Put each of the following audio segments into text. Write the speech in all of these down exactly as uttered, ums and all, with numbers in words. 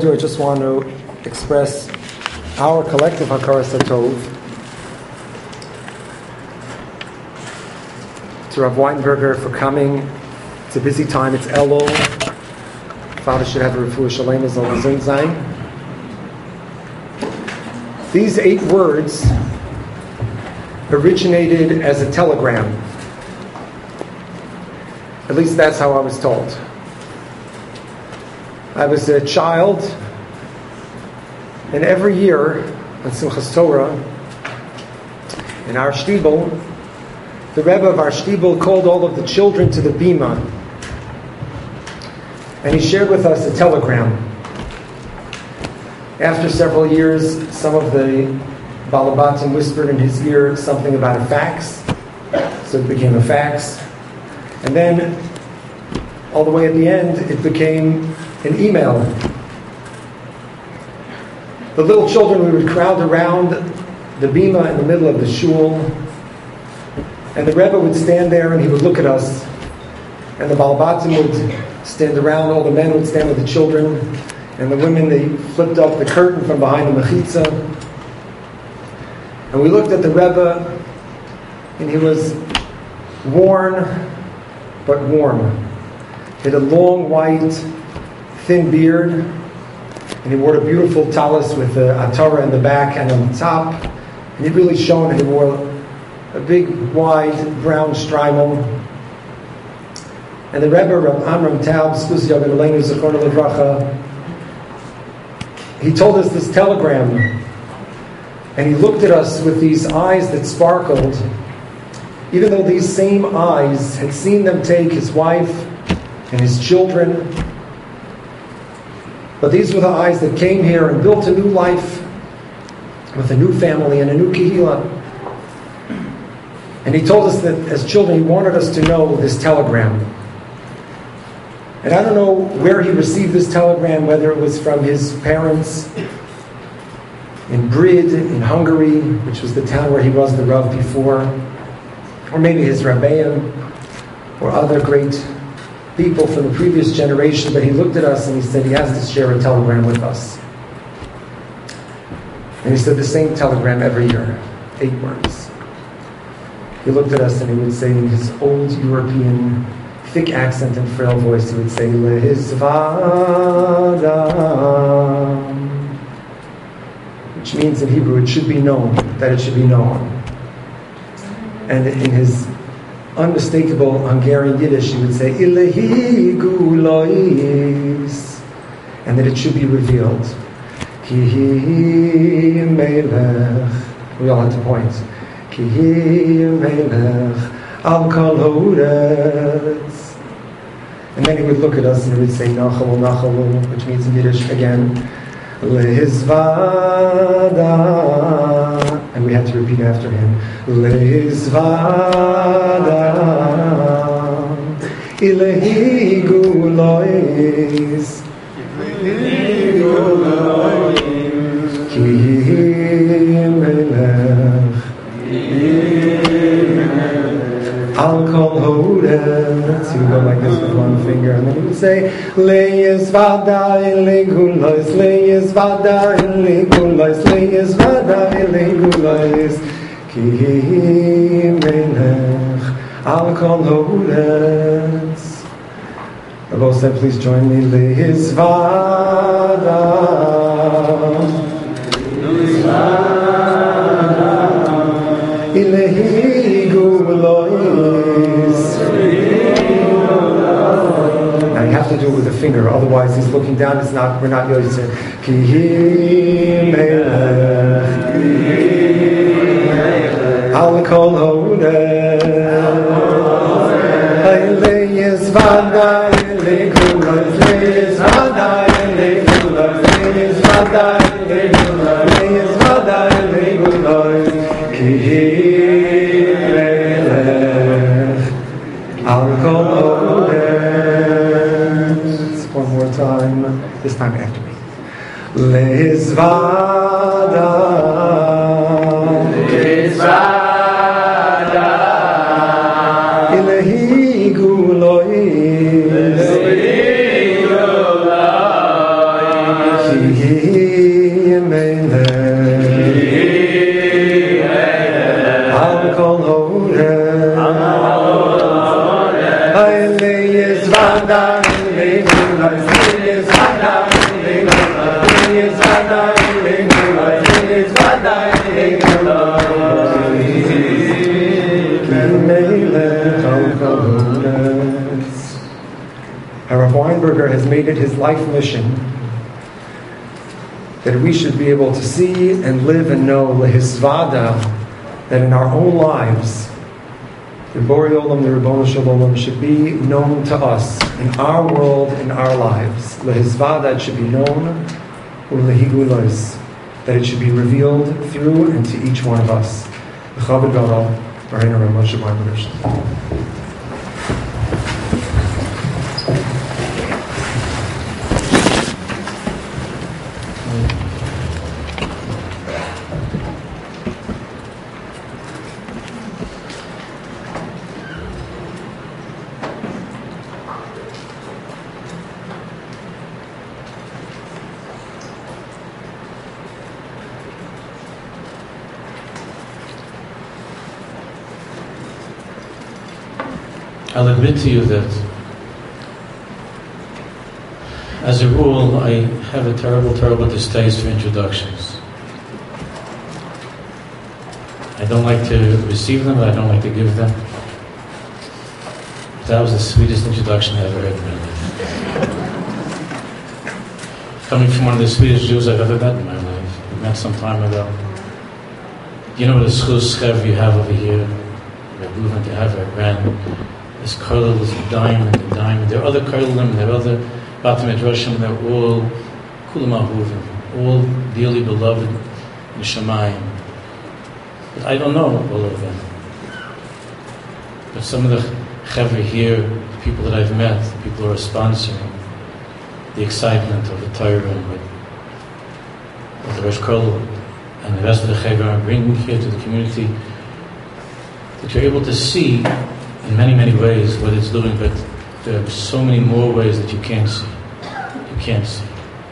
do, I just want to express our collective Hakaras HaTov to Rav Weinberger for coming. It's a busy time. It's Elul. Father should have a refuah shalem as al zin zayin. These eight words originated as a telegram. At least that's how I was told. I was a child, and every year on Simchas Torah, in our shtibel, the Rebbe of our shtibel called all of the children to the bima, and he shared with us a telegram. After several years, some of the Balabatim whispered in his ear something about a fax, so it became a fax. And then, all the way at the end, it became an email. The little children, we would crowd around the bima in the middle of the shul, and the Rebbe would stand there and he would look at us, and the Balabatim would stand around, all the men would stand with the children, and the women, they flipped up the curtain from behind the mechitza, and we looked at the Rebbe, and he was worn but warm. He had a long white thin beard, and he wore a beautiful talis with the atara in the back and on the top, and he really shone. He wore a big wide brown shtreimel. And the Rebbe, Rav Amram Taub, Zchus Yad Aleinu Zechrono Livracha, he told us this telegram, and he looked at us with these eyes that sparkled, even though these same eyes had seen them take his wife and his children. But these were the eyes that came here and built a new life with a new family and a new kehillah. And he told us that as children, he wanted us to know this telegram. And I don't know where he received this telegram, whether it was from his parents in Brid, in Hungary, which was the town where he was the Rav before, or maybe his Rabbeim, or other great people from the previous generation. But he looked at us and he said he has to share a telegram with us. And he said the same telegram every year, eight words. He looked at us and he would say in his old European thick accent and frail voice, he would say, Lehizvadam, which means in Hebrew, it should be known, that it should be known. And in his unmistakable Hungarian Yiddish, he would say, Ilehi gulois, and that it should be revealed. Ki melech, we all had to point. Ki melech al kol ha'uretz. And then he would look at us and he would say, Nachalu, Nachalu, which means in Yiddish again, Lehizvada, and we had to repeat after him, Lehizvada, Ilehi gulois, Ilehi gulois, Ki melech, Al kol ha'uretz. He would go like this with one finger, and then he would say, Leyizvada ilegulois, Leyizvada ilegulois, Leyizvada ilegulois, Ki melech al kol ha'uretz. The Lord said, please join me, Leyizvada, Leyizvada ilehi gulois. Now you have to do it with a finger, otherwise he's looking down. It's not. We're not going to say Ki melech al kol ha'uretz, Leyizvada ilegulois, Leyizvada ilegulois, Leyizvada ilegulois, Leyizvada ilegulois, Ki melech al kol ha'uretz. One more time, this time after me. Lehizvada, Lehizvada, Ilehi gulois, Ilehi gulois, Yehi Melech Al Kol Horeh Haile Yizvada Haile Yizvada Haile Yizvada Haile Yizvada Rav Weinberger has made it his life mission that we should be able to see and live and know lehisvada, that in our own lives the Borei Olam, the Ribono Shel Olam should be known to us in our world, in our lives. Lehisvada, it should be known, ulehigulos, that it should be revealed through and to each one of us. B'chavod gadol, B'reinu Rav Moshe Weinberger. I'll admit to you that, as a rule, I have a terrible, terrible distaste for introductions. I don't like to receive them, but I don't like to give them. That was the sweetest introduction I ever heard in my life. Coming from one of the sweetest Jews I've ever met in my life. We met some time ago. You know what a schus chev you have over here? We're moving to have a grand. This Karlil is a diamond, a diamond. There are other Karlilim, there are other Batim Midrashim, they're all Kulam Ahuvim, all dearly beloved in Shemayim. But I don't know all of them. But some of the Chevra here, the people that I've met, the people who are sponsoring, the excitement of the Torah with, with the Rosh Karlil and the rest of the Chevra are bringing here to the community, that you're able to see in many, many ways what it's doing, but there are so many more ways that you can't see. You can't see.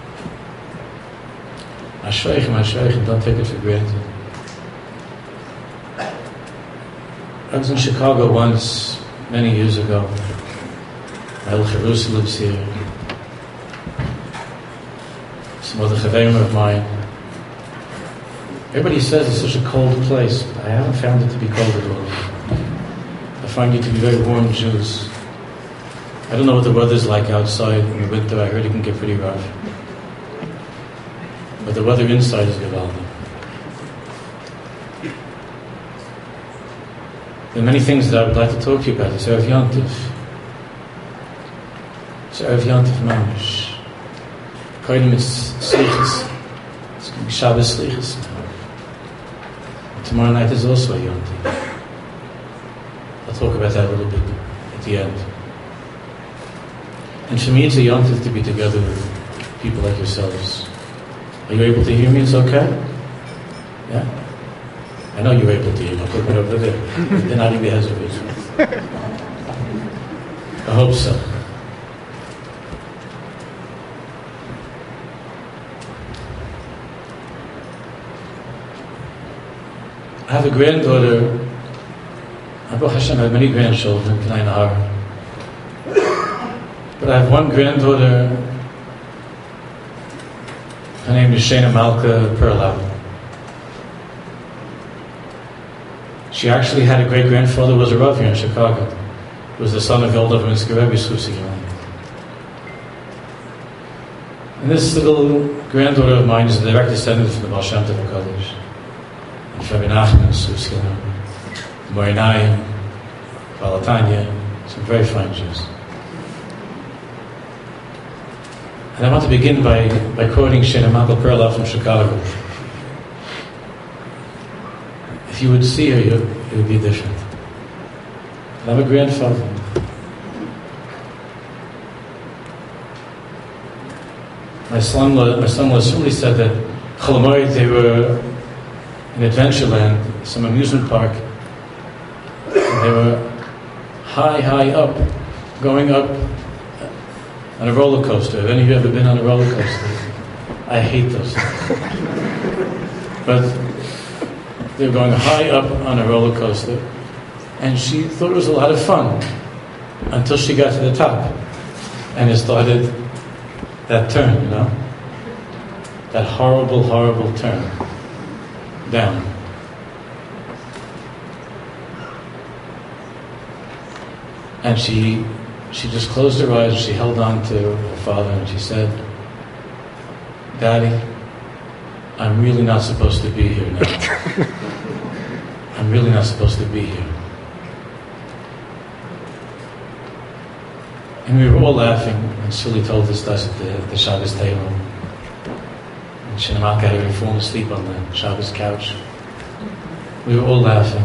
Ashreichem, Ashreichem, don't take it for granted. I was in Chicago once, many years ago. El Cherusa lives here. Some other Chaverim of mine. Everybody says it's such a cold place, but I haven't found it to be cold at all. I find you to be very warm Jews. I don't know what the weather's like outside in the winter. I heard it can get pretty rough. But the weather inside is gewaldig. There are many things that I would like to talk to you about. It's Erev Yontif. It's Erev Yontif Mamish. Koidim it's Slichas. It's going to be Shabbos Slichas now. Tomorrow night is also a Yontif. I'll talk about that a little bit at the end. And for me, it's a yontif to be together with people like yourselves. Are you able to hear me? It's okay? Yeah? I know you're able to hear me. I'll put it over there. They're not in the hesitation. I hope so. I have a granddaughter. Baruch Hashem, I have many grandchildren, K'nai Nahar. But I have one granddaughter, her name is Shana Malka Perlau. She actually had a great-grandfather who was a Rav here in Chicago. He was the son of Eldov Minsky Rebbe Susi. And this little granddaughter of mine is a direct descendant from the Baal Shem Tov HaKadosh. And Rabbi Nachman Susi, Morinayim, Balatanya, some very fine Jews. And I want to begin by, by quoting Shana Malka Perlau from Chicago. If you would see her, you, it would be different. And I'm a grandfather. My son-in-law, my son-in-law Suli said that Cholamoid, they were in Adventureland, some amusement park. And they were high, high up, going up on a roller coaster. Have any of you ever been on a roller coaster? I hate those things. But they were going high up on a roller coaster, and she thought it was a lot of fun until she got to the top, and it started that turn, you know, that horrible, horrible turn down. And she she just closed her eyes, she held on to her father, and she said, "Daddy, I'm really not supposed to be here now. I'm really not supposed to be here." And we were all laughing, and Sully told us this at the, the Shabbos table. And Shinamak had her fallen asleep on the Shabbos couch. We were all laughing.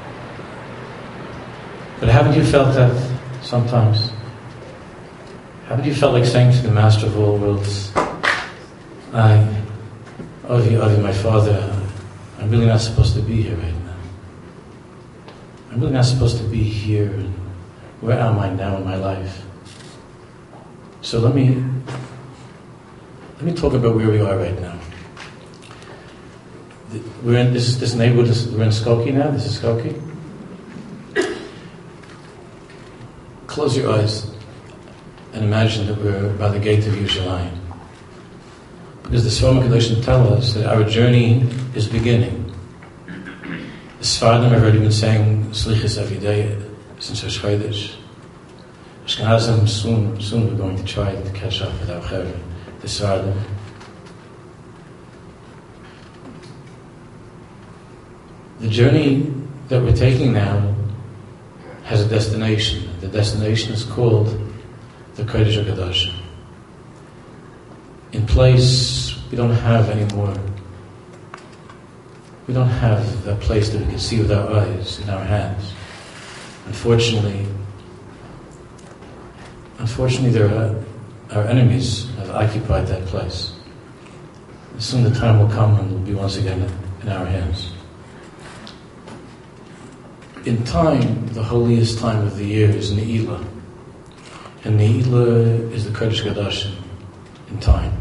But haven't you felt that sometimes? Haven't you felt like saying to the Master of all worlds, I, Avi, Avi, my father, I'm really not supposed to be here right now. I'm really not supposed to be here. And where am I now in my life? So let me let me talk about where we are right now. We're in this this neighborhood. This, we're in Skokie now. This is Skokie. Close your eyes and imagine that we're by the gate of Yerushalayim. Because the Sfar HaKadoshim tell us that our journey is beginning. The Sfardim have already been saying Slichus every day since Rosh Chodesh. Ashkenazim, soon, soon we're going to try to catch up with our Chaver, the Sfardim. The journey that we're taking now has a destination. The destination is called the Kodesh HaKadoshim. In place, we don't have any more. We don't have that place that we can see with our eyes, in our hands. Unfortunately, unfortunately, there are, our enemies have occupied that place. And soon the time will come and it will be once again in our hands. In time, the holiest time of the year is Ne'ilah. And Ne'ilah is the Kodesh HaKadoshim in time.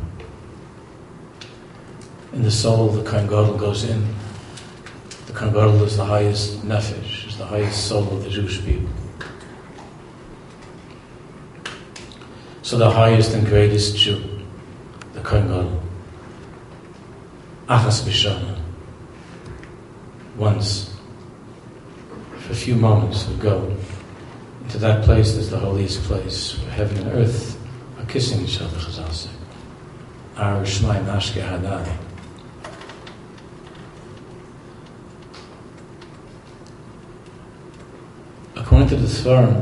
In the soul, the Kohen Gadol goes in. The Kohen Gadol is the highest nefesh, is the highest soul of the Jewish people. So the highest and greatest Jew, the Kohen Gadol, Achas B'Shana, once, for a few moments, would go into that place that's the holiest place, where heaven and earth are kissing each other, Chazal say. Our Shemaim Nashke Hadai. According to the Sfarim,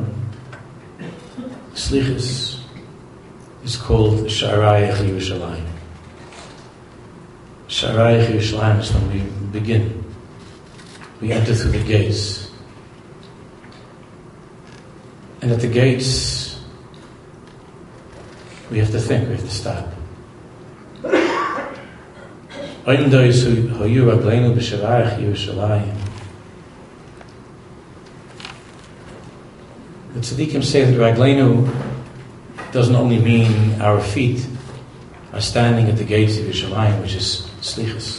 Slichus is called Sha'arayach Yerushalayim. Sha'arayach Yerushalayim is when we begin. We enter through the gates. And at the gates, we have to think, we have to stop. Oim dois hoyu ragleinu b'sharayach Yerushalayim. The tzaddikim say that ragleinu doesn't only mean our feet are standing at the gates of Yerushalayim, which is slichus.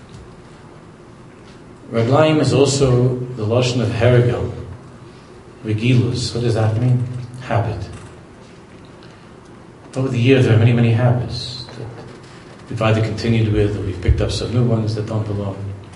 Raglayim is also the lashon of herigel, regilus. What does that mean? Habit. Over the years, there are many, many habits that we've either continued with or we've picked up some new ones that don't belong.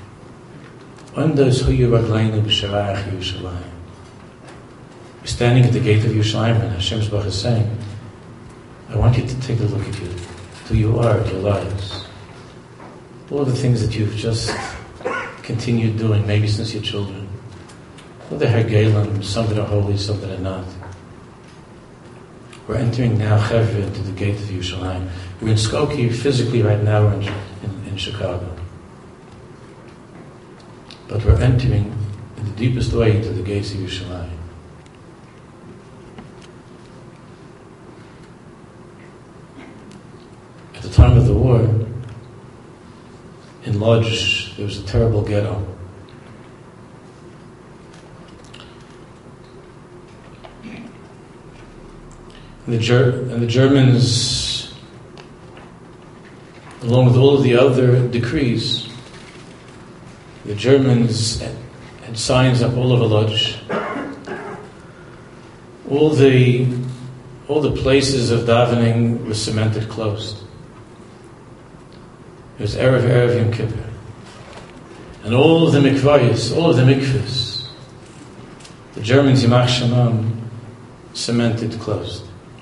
We're standing at the gate of Yerushalayim, and Hashem's Baruch is saying, I want you to take a look at you, who you are, at your lives. All the things that you've just continued doing, maybe since your children. All the hergelim, some that are holy, some that are not. We're entering now Chevre into the gate of Yerushalayim. We're in Skokie physically right now, we're in, in, in Chicago. But we're entering in the deepest way into the gates of Yerushalayim. At the time of the war, in Lodz, there was a terrible ghetto. And the, Ger- and the Germans along with all of the other decrees, the Germans had signs up all over Lodz. All the all the places of davening were cemented closed. It was Erev Erev Yom Kippur. And all of the mikvahs, all of the mikvahs, the Germans, Yimach Shamam, cemented closed.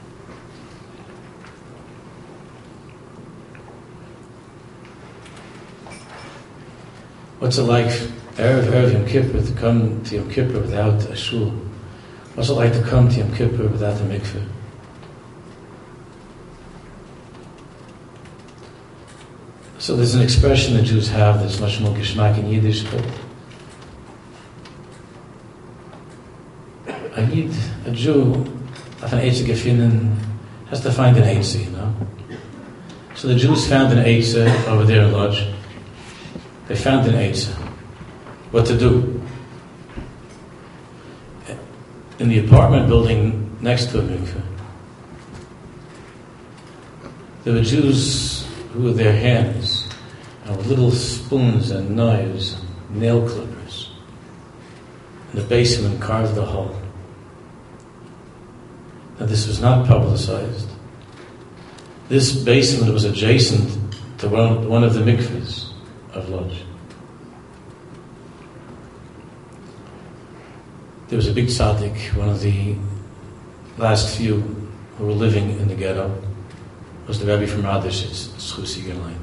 What's it like, Erev Erev Yom Kippur, to come to Yom Kippur without a shul? What's it like to come to Yom Kippur without a mikveh? So there's an expression that Jews have that's much more geschmack in Yiddish, but a Yid, a Jew, auf an Eitze gefunden, has to find an Eitze, you know? So the Jews found an Eitze over there in Lodz. They found an Eitze. What to do? In the apartment building next to a mikveh, there were Jews who with their hands, and with little spoons and knives and nail clippers, in the basement carved a hole. Now this was not publicized. This basement was adjacent to one, one of the mikvehs of Lodz. There was a big tzaddik, one of the last few who were living in the ghetto, was the Rebbe from Radishitz, Schusi Gerlein.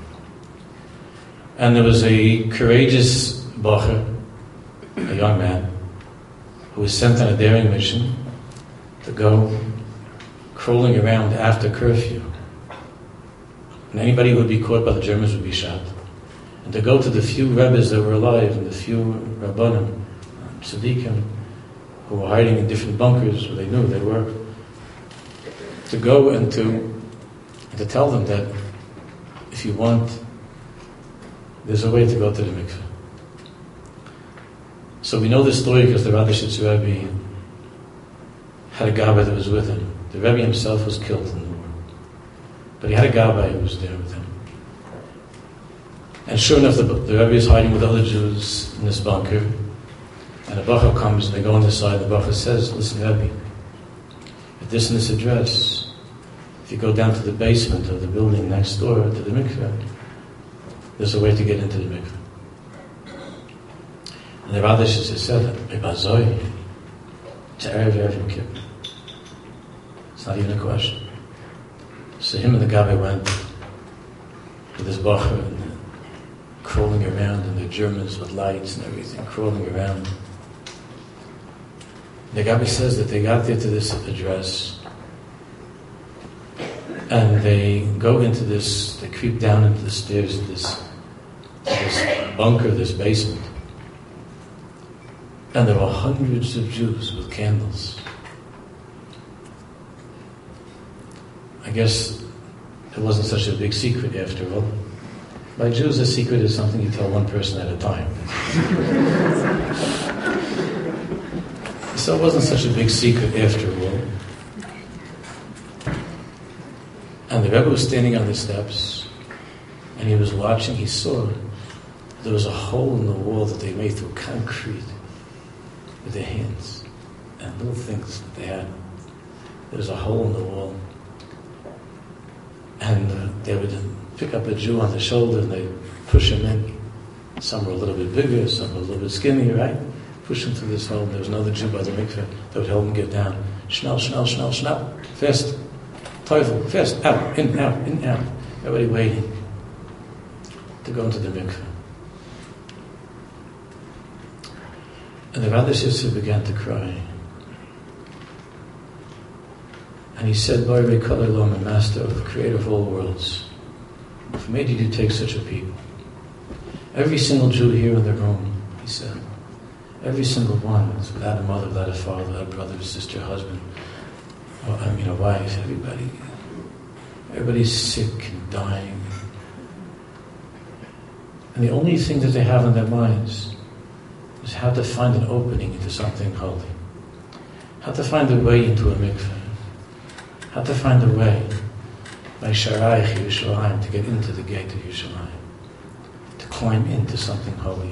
And there was a courageous bacher, a young man, who was sent on a daring mission to go crawling around after curfew. And anybody who would be caught by the Germans would be shot. And to go to the few Rebbes that were alive and the few Rabbanim, Tzaddikim, who were hiding in different bunkers where they knew they were, to go and to and to tell them that if you want, there's a way to go to the mikveh. So we know this story because the Radishitz Rebbe had a gabbai that was with him. The Rebbe himself was killed in the war, but he had a gabbai who was there with him. And sure enough, the, the Rebbe is hiding with other Jews in this bunker. And a bacher comes and they go on the side. The bacher says, "Listen, Rebbe, at this and this address, if you go down to the basement of the building next door to the mikveh, there's a way to get into the mikveh." And the Radishitz said, "Ebazoi, it's Erev Erev Yom Kippur. It's not even a question." So him and the Gabbai went with this bacher and crawling around, and the Germans with lights and everything, crawling around. The Gabbai says that they got there to this address, and they go into this, they creep down into the stairs of this, this bunker, this basement. And there were hundreds of Jews with candles. I guess it wasn't such a big secret after all. By Jews, a secret is something you tell one person at a time. So it wasn't such a big secret after all. And the Rebbe was standing on the steps, and he was watching. He saw there was a hole in the wall that they made through concrete with their hands and little things that they had. There was a hole in the wall, and uh, they would pick up a Jew on the shoulder and they push him in. Some were a little bit bigger, some were a little bit skinnier, right? Push him through this hole. There was another Jew by the mikveh that would help him get down. Schnell, schnell, schnell, schnell. Fast. Teufel, fast. Out, in, out, in, out. Everybody waiting to go into the mikveh. And the Radishitz began to cry. And he said, "Baruch Kol Olam, Master of the Creator of all worlds, for me did you take such a people? Every single Jew here in the room," he said, "every single one is without a mother, without a father, without a brother, sister, husband, or, I mean a wife, everybody. Everybody's sick and dying. And the only thing that they have in their minds is how to find an opening into something holy. How to find a way into a mikveh. How to find a way by Sharaich Yerushalayim, to get into the gate of Yerushalayim, to climb into something holy.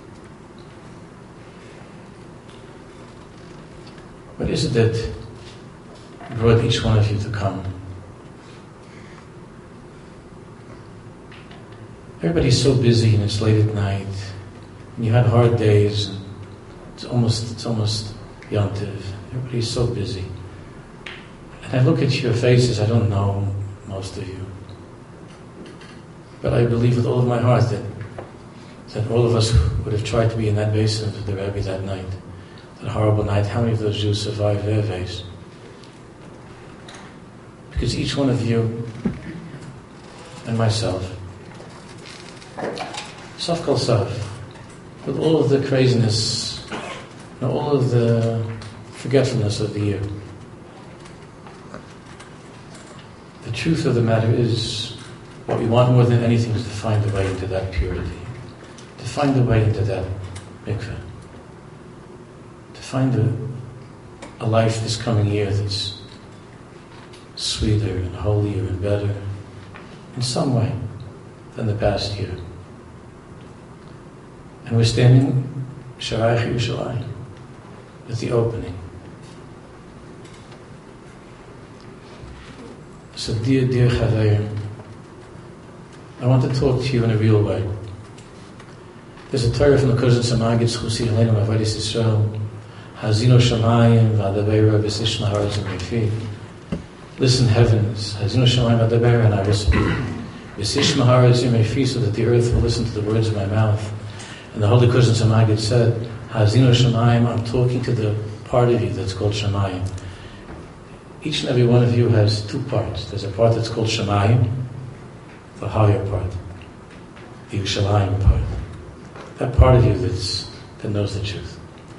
What is it that brought each one of you to come? Everybody's so busy and it's late at night, and you had hard days, and it's almost it's almost Yom Tov. Everybody's so busy. And I look at your faces, I don't know most of you. But I believe with all of my heart that that all of us would have tried to be in that basin of the Rebbe that night. That horrible night. How many of those Jews survived their days? Because each one of you and myself, Sof Kol Sof, with all of the craziness and all of the forgetfulness of the year, the truth of the matter is, what we want more than anything is to find the way into that purity, to find the way into that mikveh. Find a, a life this coming year that's sweeter and holier and better in some way than the past year. And we're standing Sharaich Yerushalayim at the opening. So dear, dear Chaverim, I want to talk to you in a real way. There's a Torah from the Kozen Samagid Schusi Aleinu Avodas Yisrael. Hazino Shamayim v'adabeira v'sishma haaretz u'mefi. Listen, heavens, Hazino Shamayim v'adabeira, and I will speak. V'sishma haaretz u'mefi, so that the earth will listen to the words of my mouth. And the Holy Kozen Samagid said, Hazino Shamayim, I'm talking to the part of you that's called Shamayim. Each and every one of you has two parts. There's a part that's called Shamayim, the higher part, the Yerushalayim part. That part of you that's that knows the truth.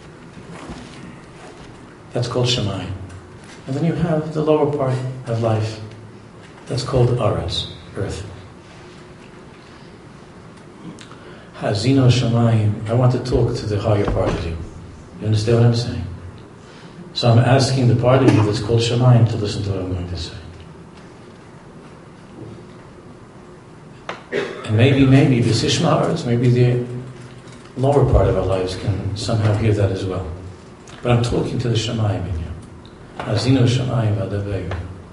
That's called Shamayim. And then you have the lower part of life. That's called Aretz, earth. Hazino Shamayim. I want to talk to the higher part of you. You understand what I'm saying? So I'm asking the part of you that's called Shamayim to listen to what I'm going to say. And maybe, maybe, the Sishma Aretz, maybe the lower part of our lives can somehow hear that as well. But I'm talking to the Shamayim in you. Hazino Shamayim v'adabeira.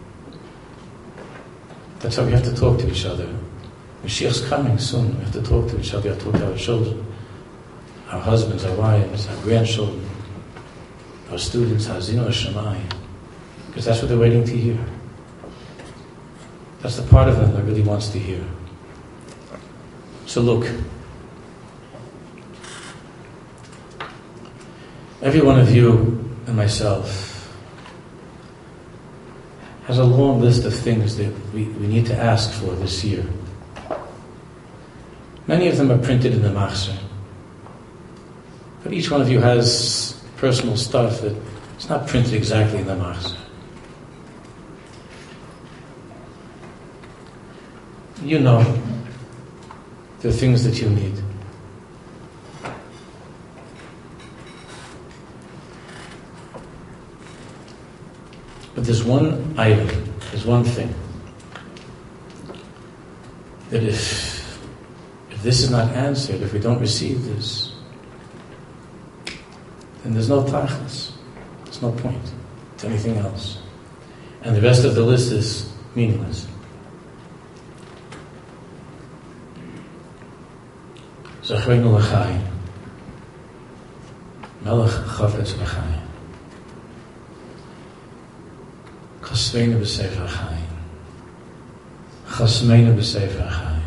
That's how we have to talk to each other. Mashiach's coming soon. We have to talk to each other. We have to talk to our children, our husbands, our wives, our grandchildren, our students. Hazino Shamayim. Because that's what they're waiting to hear. That's the part of them that really wants to hear. So look. Every one of you and myself has a long list of things that we, we need to ask for this year. Many of them are printed in the Machzor. But each one of you has personal stuff that it's not printed exactly in the Machzor. You know the things that you need. But there's one item, there's one thing, that if, if this is not answered, if we don't receive this, then there's no tachlis. There's no point to anything else. And the rest of the list is meaningless. Zachreinu l'chai, melech chavetz v'chai. Chasmeinu b'sefer ha'chayim. Chasmeinu b'sefer ha'chayim.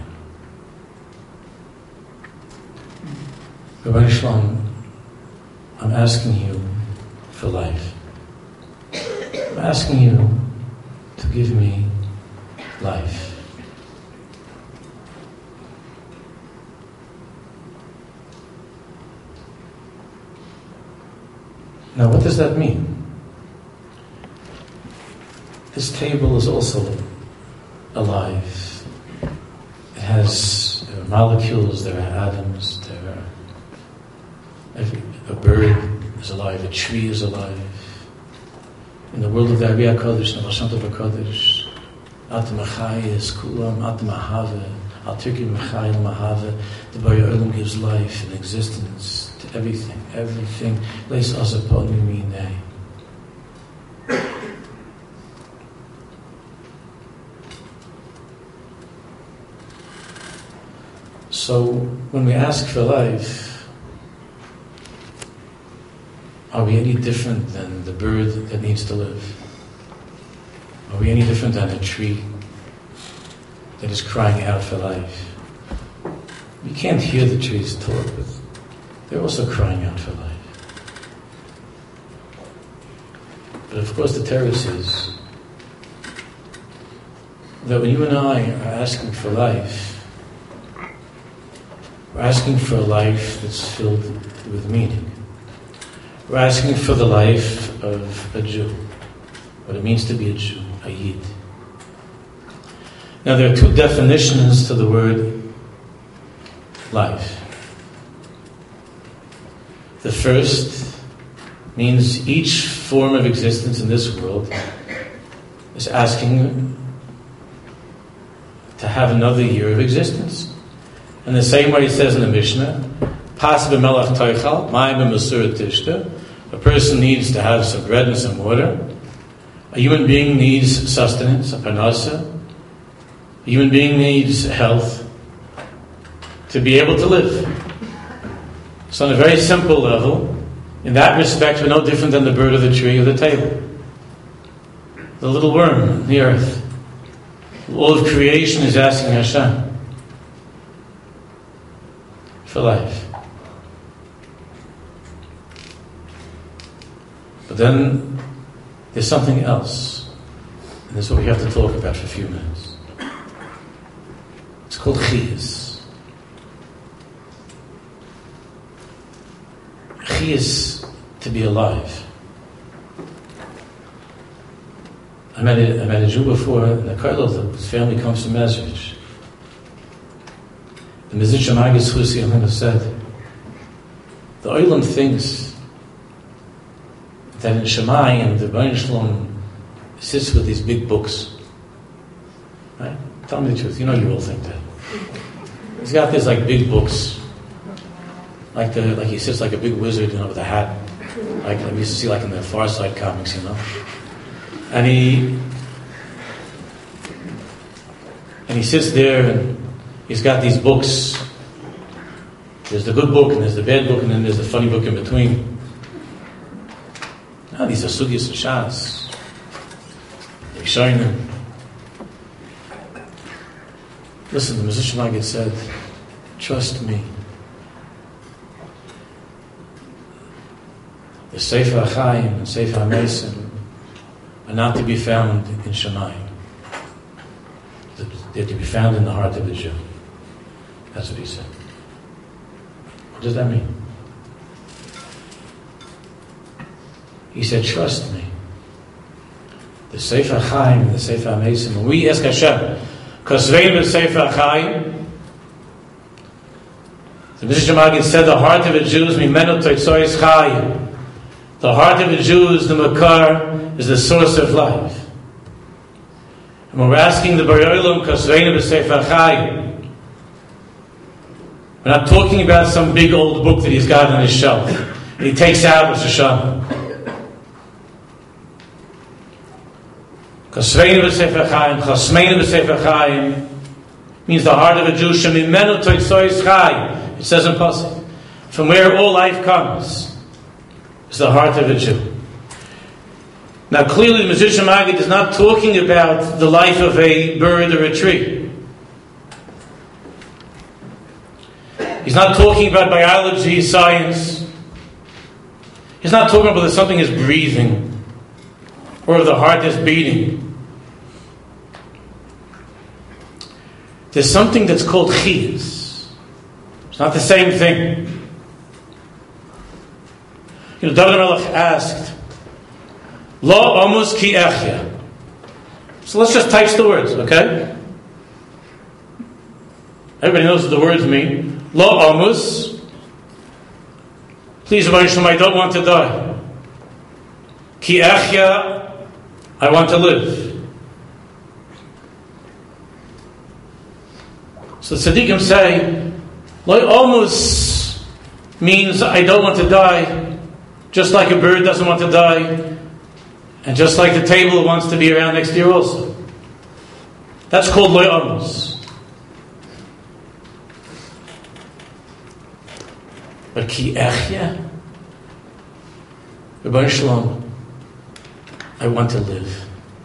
Rabbi Shalom, I'm asking you for life. I'm asking you to give me life. Now, what does that mean? This table is also alive. It has there are molecules, there are atoms, there are every, a bird is alive, a tree is alive. In the world of the Ari HaKodesh, the Baal Shem Tov HaKodesh, Atam Achayis, Kulam, Atam Ahave, Al Tirkim Achayil Mahave. The Borei Olam gives life and existence to everything, everything. Leis Asapon Minei. So, when we ask for life, are we any different than the bird that needs to live? Are we any different than a tree that is crying out for life? We can't hear the trees talk, but they're also crying out for life. But of course the Torah says that when you and I are asking for life, we're asking for a life that's filled with meaning. We're asking for the life of a Jew, what it means to be a Jew, a Yid. Now there are two definitions to the word life. The first means each form of existence in this world is asking to have another year of existence. In the same way it says in the Mishnah, Pas b'melach toichal, mayim b'masur tishta. A person needs to have some bread and some water. A human being needs sustenance, a parnasa. A human being needs health to be able to live. So on a very simple level, in that respect, we're no different than the bird of the tree or the table. The little worm in the earth. All of creation is asking Hashem for life. But then there's something else, and that's what we have to talk about for a few minutes. It's called chiyas. Chiyas, to be alive. I met a, I met a Jew before in the Kollel, whose family comes from Mezrich. The Mezrich Magis Chusi Amina said, the Olam thinks that in Shemayim, the Rebbeinu Shalom sits with these big books. Right? Tell me the truth. You know you all think that. He's got these like big books. Like the like he sits like a big wizard, you know, with a hat. Like we used to see like in the Far Side comics, you know. And he and he sits there and he's got these books. There's the good book and there's the bad book and then there's the funny book in between. Now these are Sugyas and Shas. They're showing them. Listen, the Mezrich Maggid said, trust me. The Sefer HaChaim and Sefer HaMeisim are not to be found in Shemayim. They're to be found in the heart of the Jew. That's what he said. What does that mean? He said, trust me. The Sefer HaChaim and the Sefer HaMeisim, when we ask Hashem, Kosvein with Sefer HaChaim, the Mezrich Maggid said, the heart of a Jew is Mimenu Toitzois Chayim. The heart of a Jew is the Makar, is the source of life. And when we're asking the Borei Olam, Kosvein with Sefer HaChaim, we're not talking about some big old book that he's got on his shelf. And he takes out Rosh Hashanah. Kosveinu b'Sefer Chaim, Chosmeinu b'Sefer Chaim means the heart of a Jew. Shemimenu toitzois chai. It says in Pasuk, from where all life comes is the heart of a Jew. Now, clearly, the Mezrich Maggid is not talking about the life of a bird or a tree. He's not talking about biology, science. He's not talking about whether something is breathing or the heart is beating. There's something that's called chiyas. It's not the same thing. You know, David HaMelech asked, Lo omus ki echya. So let's just type the words, okay? Everybody knows what the words mean. Lo omus. Please, Rebbeinu Shalom, I don't want to die. Ki echya. I want to live. So tzaddikim say, Lo almost means I don't want to die, just like a bird doesn't want to die, and just like the table wants to be around next year also. That's called Lo almost. But ki echya, Rebbeinu Shalom, I want to live.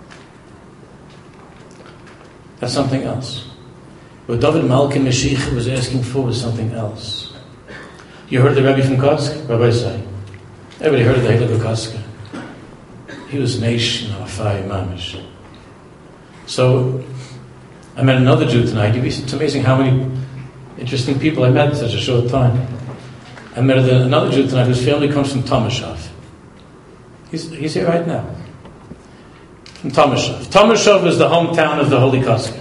That's something else. What David Malkin Mashiach was asking for was something else. You heard the Rebbe from Kotsk? Rabbi Say. Everybody heard of the Heilige Kotsk. He was nation of fire mamish. So I met another Jew tonight. It's amazing how many interesting people I met in such a short time. I met another Jew tonight whose family comes from Tomashov. He's, he's here right now. From Tomashov. Tomashov is the hometown of the Holy Koska.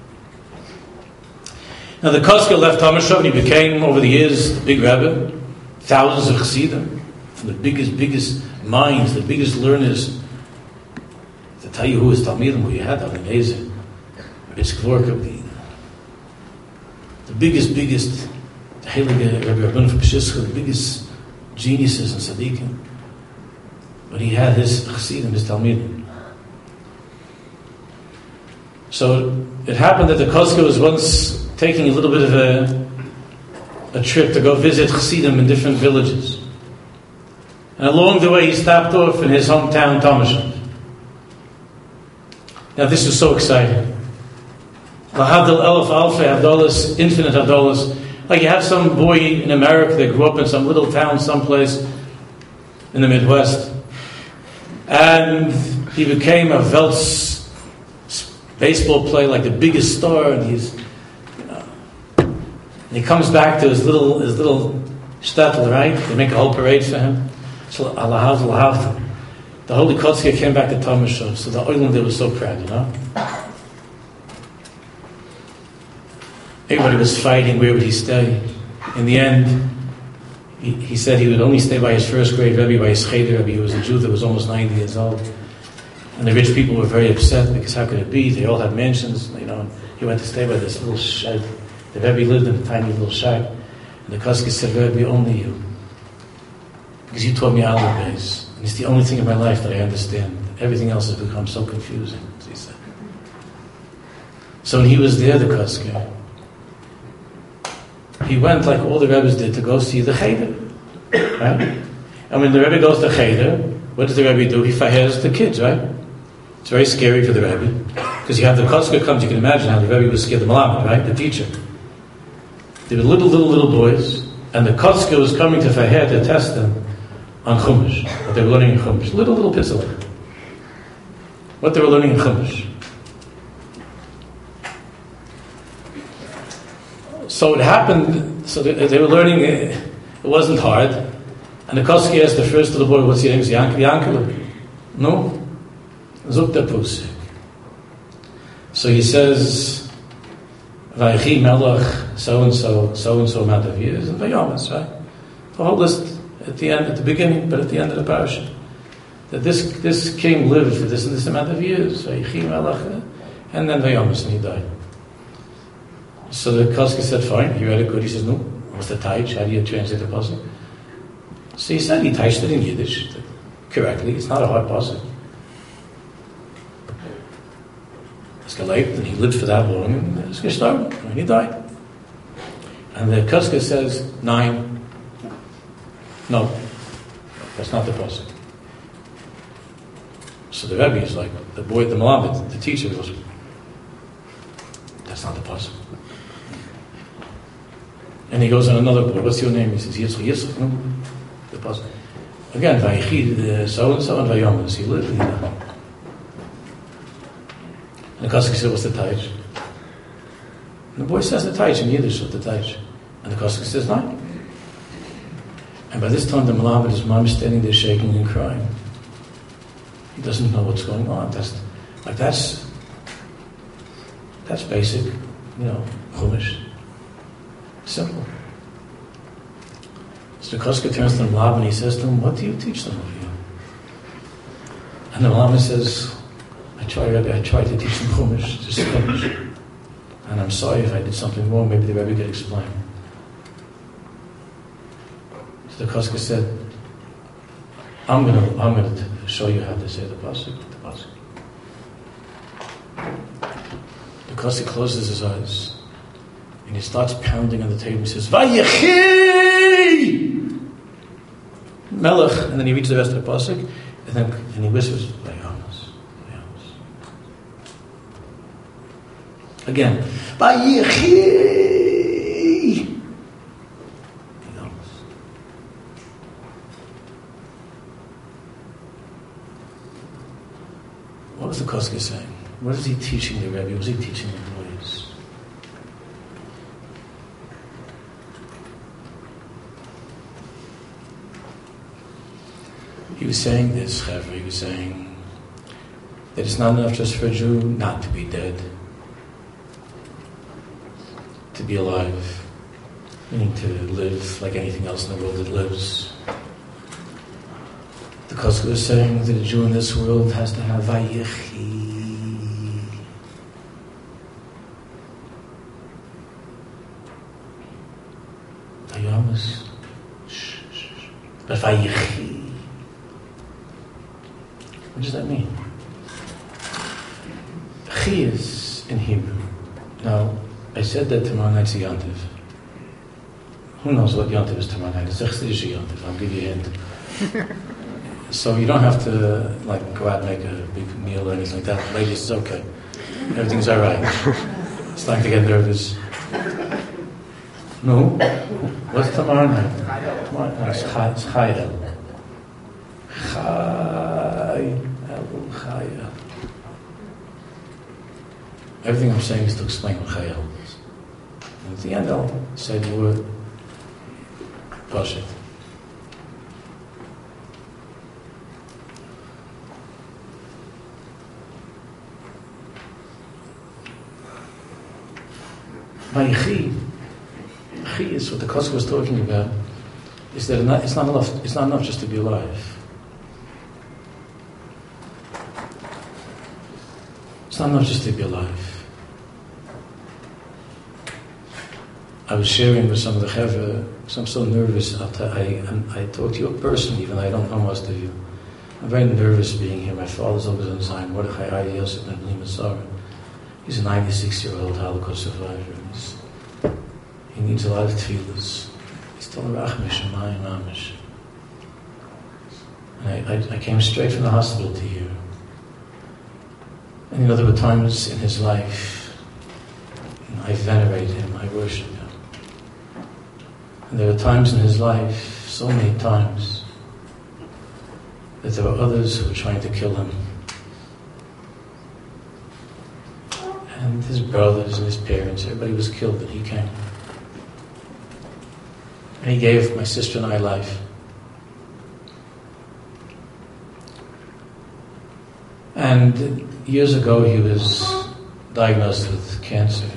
Now the Koska left Tomashov and he became, over the years, the big Rebbe. Thousands of Chassidim. From the biggest, biggest minds, the biggest learners. To tell you who was Talmidim, who you had, that was amazing. It's Kvorka, the, the biggest, biggest Heilige Rebbe Rabbeinu from Pshischa, the biggest geniuses and tzaddikim. But he had his Chassidim, his Talmidim. So it happened that the Koska was once taking a little bit of a, a trip to go visit Chassidim in different villages. And along the way he stopped off in his hometown, Tomashov. Now this was so exciting. Lahadil Elf Alfei Havdalas, infinite Havdalas. Like you have some boy in America that grew up in some little town someplace in the Midwest. And he became a Veltz baseball player, like the biggest star, and he's, you know, and he comes back to his little his little shtetl, right? They make a whole parade for him. So Allah Allah, the Holy Kotzke came back to Tomashov, so the Oilam there was so proud, you know. Everybody was fighting, where would he stay? In the end, he, he said he would only stay by his first grade Rebbe, by his Cheder Rebbe. He was a Jew that was almost ninety years old. And the rich people were very upset because how could it be? They all had mansions, you know. And he went to stay by this little shed. The Rebbe lived in a tiny little shack. And the Koska said, Rebbe, only you. Because you taught me Allah base. And it's the only thing in my life that I understand. Everything else has become so confusing, as he said. So when he was there, the Koska, he went like all the Rebbes did to go see the Cheder. Right? And when the Rebbe goes to Cheder, what does the Rebbe do? He fahes the kids, right? It's very scary for the Rebbe. Because you have the Koska comes, you can imagine how the Rebbe was scared, the Malamed, right? The teacher. They were little, little, little boys, and the Koska was coming to Faher to test them on Chumash. What they were learning in Chumash. Little, little pizzle. What they were learning in Chumash. So it happened, so they, they were learning, it wasn't hard. And the Koski asked the first little boy, what's your name? Yankel, Yankel. No? Zuk der Pusik. So he says, Vayechi Melech, so-and-so, so-and-so amount of years, and Vayomas, right? The whole list at the end, at the beginning, but at the end of the parasha. That this this king lived for this and this amount of years, Vayechi Melech, and then Vayomas, and he died. So the Koska said, fine, you read it good. He says, no, what's the Taich? How do you translate the puzzle? So he said he touched it in Yiddish correctly. It's not a hard puzzle. It's gelebt, and he lived for that long, and it's gestorben, and he died. And the Koska says, nine. No, that's not the puzzle. So the Rebbe is like, the boy, the Malamed, the teacher goes, that's not the puzzle. And he goes on another boy, what's your name? He says, Yitzchak, Yitzchak, no. The puzzle. Again, Vayechi, so and so, and Vayomas. He lived, and he died. And the Koska said, what's the Taich? And the boy says the Taich in Yiddish, what's the Taich? And the Koska says, nine. And by this time, the Malamed, his mom is standing there shaking and crying. He doesn't know what's going on. That's like that's that's basic, you know, Chumash. Simple. So the Koska turns to the Malamed and he says to him, what do you teach them of you? And the Malamed says, I try, Rebbe, I try to teach them Chumash, just Chumash. And I'm sorry if I did something wrong, maybe the Rebbe could explain. So the Koska said, I'm going to I'm going to show you how to say the pasuk. The pasuk. The Koska closes his eyes and he starts pounding on the table. He says, Vayechi Melech, and then he reads the rest of the pasuk, and then and he whispers, Vayamas, Vayamas. Again, Vayechi. What was the Koska saying? What is he teaching the Rebbe? What was he teaching the boys? He was saying this, Chevra, he was saying that it's not enough just for a Jew not to be dead, to be alive, meaning to live like anything else in the world that lives. The Koska was saying that a Jew in this world has to have Vayechi. Vayamas. But Vayechi. What does that mean? Chi is in Hebrew. Now, I said that tomorrow night's a Yontif. Who knows what Yontif is tomorrow night? It's actually a Yontif. I'll give you a hint. So you don't have to like go out and make a big meal or anything like that. Ladies, it's okay. Everything's all right. It's time to get nervous. No? What's tomorrow night? Tomorrow night is Chayel. Chayel. Chayel. Everything I'm saying is to explain what Chayel is. And at the end I'll say the word Pashat. Vayechi, chi is what the Koska was talking about. Is that it's not enough? It's not enough just to be alive. It's not enough just to be alive. I was sharing with some of the Chevra, because I'm so nervous. I'll t- I, I talk to you in person, even though I don't know most of you. I'm very nervous being here. My father's always on Zion. Mordechai Ari Yosef Ben Bnei Masara. He's a ninety-six-year-old Holocaust survivor. He's, he needs a lot of tefillas. He's still a Rachmish and Mayim Amish. And I, I, I came straight from the hospital to here. And you know, there were times in his life, you know, I venerate him, I worship him. And there were times in his life, so many times, that there were others who were trying to kill him. And his brothers and his parents, everybody was killed, but he came. And he gave my sister and I life. And years ago he was diagnosed with cancer.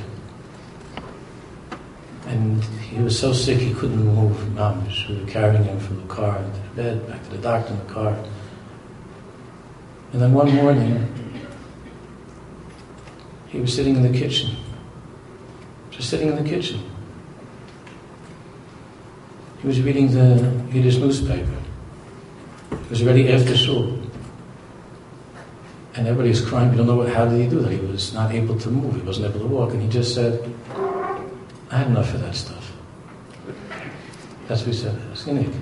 And he was so sick he couldn't move. Mamish. We were carrying him from the car to the bed, back to the doctor in the car. And then one morning, he was sitting in the kitchen. Just sitting in the kitchen. He was reading the Yiddish newspaper. It was already after shul. And everybody was crying. We don't know what, how did he do that? He was not able to move. He wasn't able to walk. And he just said, I had enough of that stuff. That's what he said. Skinik.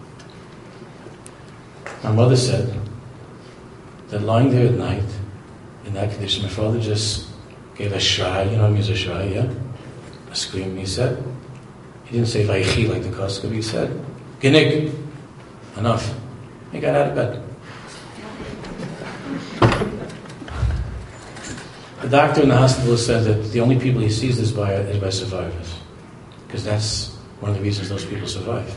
My mother said that lying there at night, in that condition, my father just gave a shrai. You know what means a shrai, yeah? A scream, he said. He didn't say Vayechi like the Koska, he said, Ginig, enough. He got out of bed. The doctor in the hospital said that the only people he sees this by is by survivors. Because that's one of the reasons those people survived.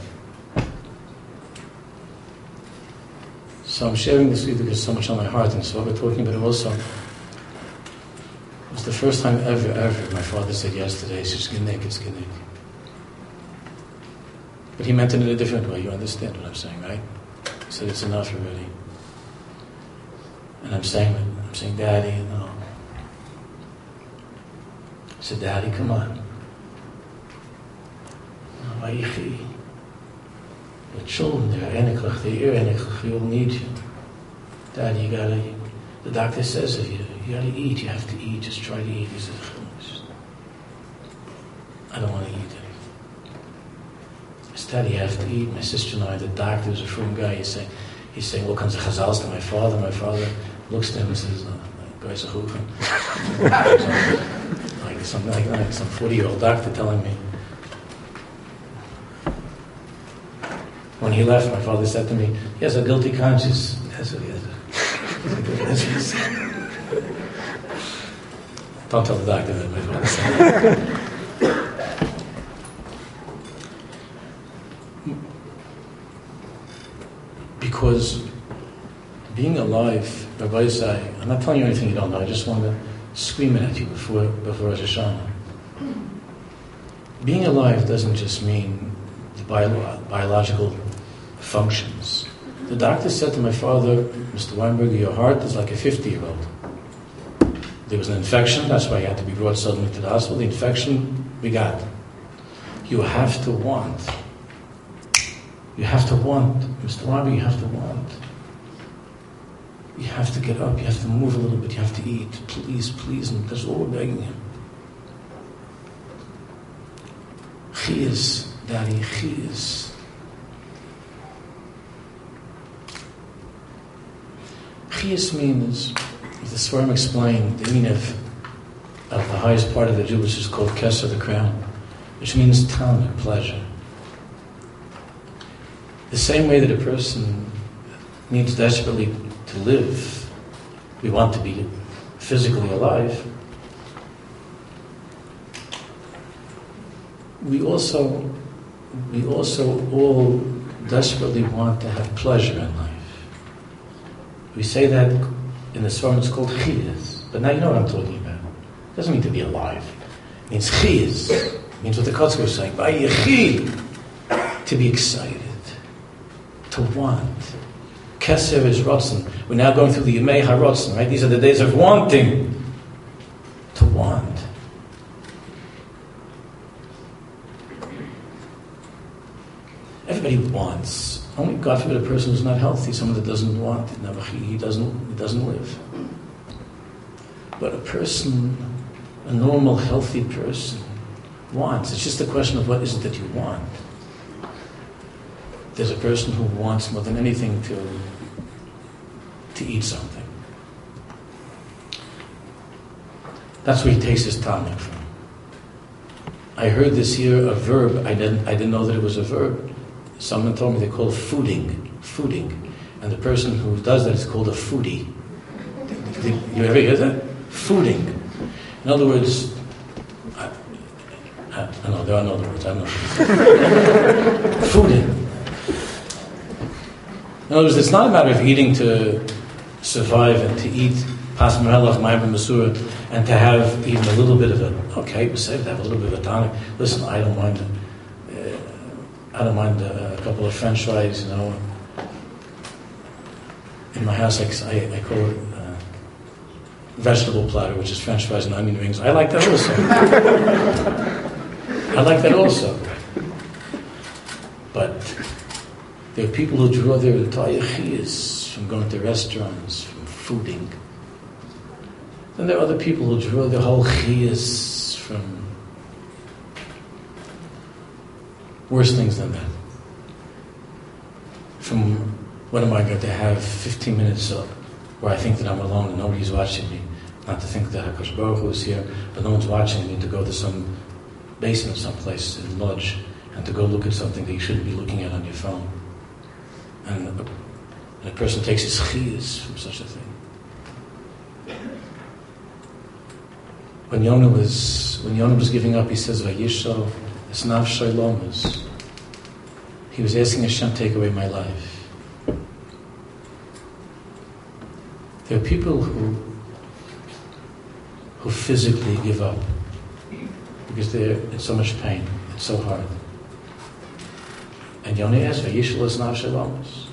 So I'm sharing this with you because it's so much on my heart, and so we're talking about it also. It was the first time ever, ever, my father said yesterday, it's just Ginig, it's Ginig. But he meant it in a different way. You understand what I'm saying, right? He said it's enough already. And I'm saying, I'm saying, Daddy, you know. said, Daddy, come on. Vayichi. The children, they're eniklach, they're eniklach, we all need you. Daddy, you gotta, the doctor says if you, you gotta eat, you have to eat, just try to eat. He says, I don't want to eat it. I said, Daddy, you have to eat. My sister and I, the doctor was a frum guy, he's saying, he's saying, look, comes the chazals to my father, my father looks to him and says, guys are hooping. Like some, like, like some forty-year-old doctor telling me. When he left, my father said to me, he has a guilty conscience. That's what he has. That's what he said. Don't tell the doctor that my father said. Because being alive, Rabbi Yisai, I'm not telling you anything you don't know, I just want to scream it at you before, before Rosh Hashanah. Being alive doesn't just mean the bio- biological functions. The doctor said to my father, Mister Weinberger, your heart is like a fifty-year-old. There was an infection, that's why he had to be brought suddenly to the hospital. The infection we got. You have to want. You have to want. Mister Weinberger, you have to want. You have to get up, you have to move a little bit, you have to eat. Please, please, and that's all we're begging him. Chiyas, Daddy, chiyas. Chiyas means, as the Sfarim explained, the meaning of, of the highest part of the Jew, which is called Keser, the crown, which means talmud, pleasure. The same way that a person needs desperately to live, we want to be physically alive, we also we also all desperately want to have pleasure in life. We say that in the Sfarim it's called chiyas, but now you know what I'm talking about. It doesn't mean to be alive. It means chiyas. It means what the Kotzker was saying, to be excited, to want. Keser is rotzen. We're now going through the Yemei HaRotzen, right? These are the days of wanting. To want. Everybody wants. Only God forbid a person who's not healthy, someone that doesn't want, he doesn't, he doesn't live. But a person, a normal, healthy person, wants. It's just a question of what is it that you want. There's a person who wants more than anything to to eat something. That's where he takes his talmud from. I heard this year a verb. I didn't. I didn't know that it was a verb. Someone told me they call it fooding, fooding, and the person who does that is called a foodie. You ever hear that? Fooding. In other words, I, I, I know there are no other words. I don't know. Fooding. In other words, it's not a matter of eating to survive and to eat pas melech, ma'aber masur, and to have even a little bit of a, okay, we're safe to have a little bit of a tonic. Listen, I don't mind, uh, I don't mind a, a couple of French fries, you know. In my house, I, I call it uh, vegetable platter, which is French fries and onion rings. I like that also. I like that also. But there are people who draw their entire chiyas from going to restaurants, from fooding. Then there are other people who draw their whole chiyas from worse things than that. From what am I going to have fifteen minutes of where I think that I'm alone and nobody's watching me. Not to think that HaKadosh Baruch Hu is here, but no one's watching me, to go to some basement someplace in lodge and to go look at something that you shouldn't be looking at on your phone. And a, and a person takes his chiyas from such a thing. When Yonah was when Yonah was giving up, he says, "Vayishal esnav shaylomas." He was asking Hashem, "Take away my life." There are people who who physically give up because they're in so much pain. It's so hard. And Yonah asks, "Vayishal esnav shaylomas."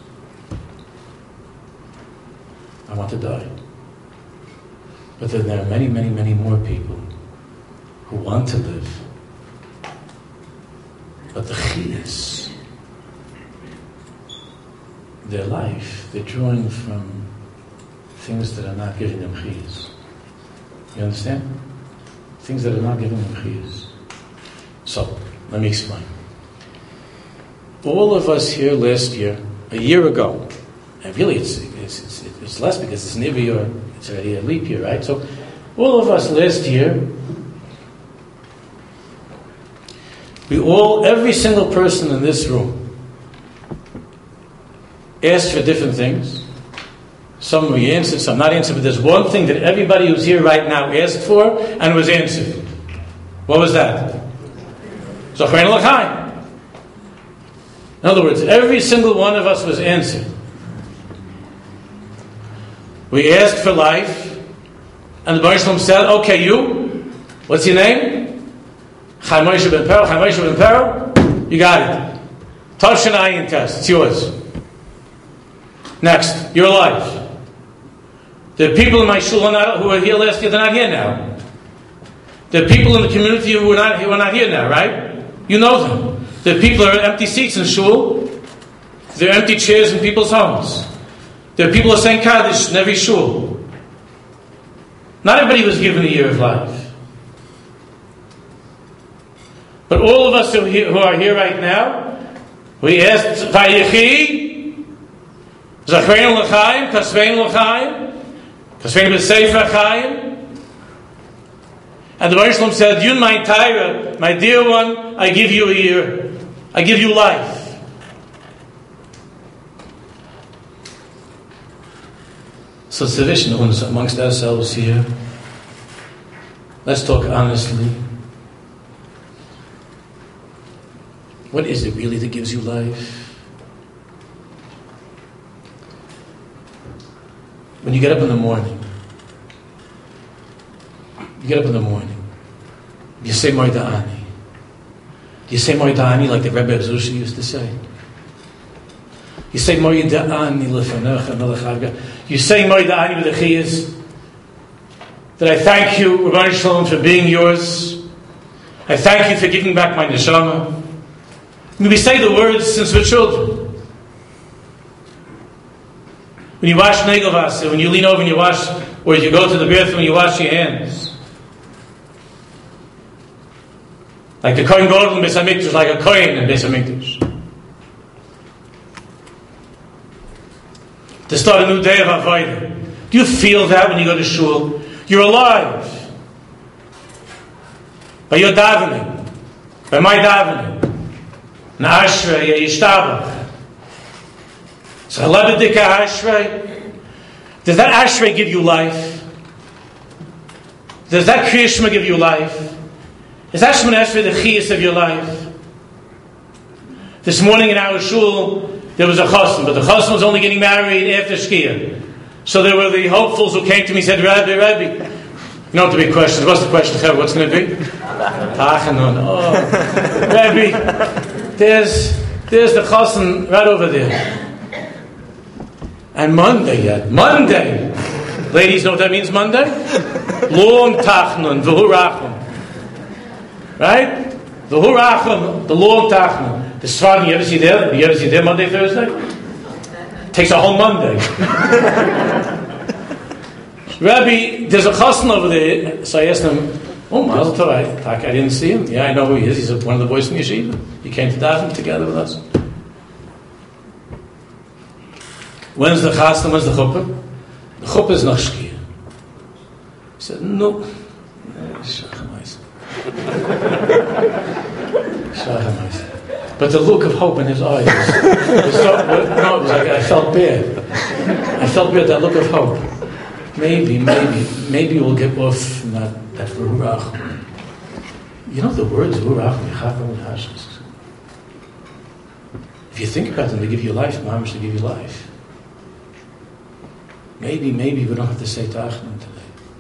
I want to die. But then there are many, many, many more people who want to live. But the chiyas, their life, they're drawing from things that are not giving them chiyas. You understand? Things that are not giving them chiyas. So, let me explain. All of us here last year, a year ago, and really it's it's it's, it's less because it's near year, it's already a leap year, right? So, all of us last year, we all, every single person in this room, asked for different things. Some we answered, some not answered, but there's one thing that everybody who's here right now asked for and was answered. What was that? Zochreinu L'chaim. In other words, every single one of us was answered. We asked for life, and the Baruch Shalom said, okay, you, what's your name? Chaim Moshe ben Pero, Chaim Moshe ben Pero, you got it. Tavshin Ayin test, it's yours. Next, you're alive. The people in my shul who are, not, who were here last year, they're not here now. The people in the community who are not, who are not here now, right? You know them. The people are empty seats in shul. There are empty chairs in people's homes. There are people who are saying Kaddish in every shul. Not everybody was given a year of life. But all of us who are here, who are here right now, we asked, Vayechi, Zochreinu L'chaim, Kasveinu L'chaim, Kasveinu B'Sefer Chaim. And the Baruch Shalom said, you, my Tyra, my dear one, I give you a year. I give you life. So Tzivishnu, amongst ourselves here, let's talk honestly. What is it really that gives you life? When you get up in the morning, you get up in the morning, you say Moida'ani. You say Moida'ani like the Rebbe Zusha used to say. You say Moida'ani lefanecha melech haga. You say Moida'ani with the chiyas that I thank you, Rabbi Shalom, for being yours. I thank you for giving back my neshama. I mean, we say the words since we're children. When you wash Negelvasser, when you lean over and you wash, or you go to the bathroom and you wash your hands. Like the Kohen Gadol in Beis HaMikdash, like a Kohen in Beis HaMikdash. To start a new day of Avodah. Do you feel that when you go to shul? You're alive. By your davening. By my davening. Na'ashrei yishtabach. So halabedika ashrei. Does that ashrei give you life? Does that Kriya Shema give you life? Is that Shemona Esrei the chiyas of your life? This morning in our shul, there was a chassan, but the chassan was only getting married after Shkia. So there were the hopefuls who came to me and said, Rabbi, Rabbi. You know what the big question is? What's the question? What's going to be? Tachanon. Oh, Rabbi, there's, there's the chassan right over there. And Monday yet. Monday. Ladies know what that means, Monday? Long tachnun, v'hu rachum. Right? The Hurachim, the long Tachna. The Sfar, you ever see there? You ever see there Monday, Thursday? Takes a whole Monday. Rabbi, there's a chassan over there. So I asked him, oh, Mazel Tov, I, I didn't see him. Yeah, I know who he is. He's one of the boys from Yeshiva. He came to daven together with us. When's the chassan? When's the chuppah? The chuppah is nach Shkia. He said, no. But the look of hope in his eyes was so, no, it was like I felt bad. I felt bad, that look of hope. Maybe, maybe, maybe we'll get off from that, that Urach. You know the words Urach, if you think about them, they give you life, Mamash, they give you life. Maybe, maybe we don't have to say Tachman today.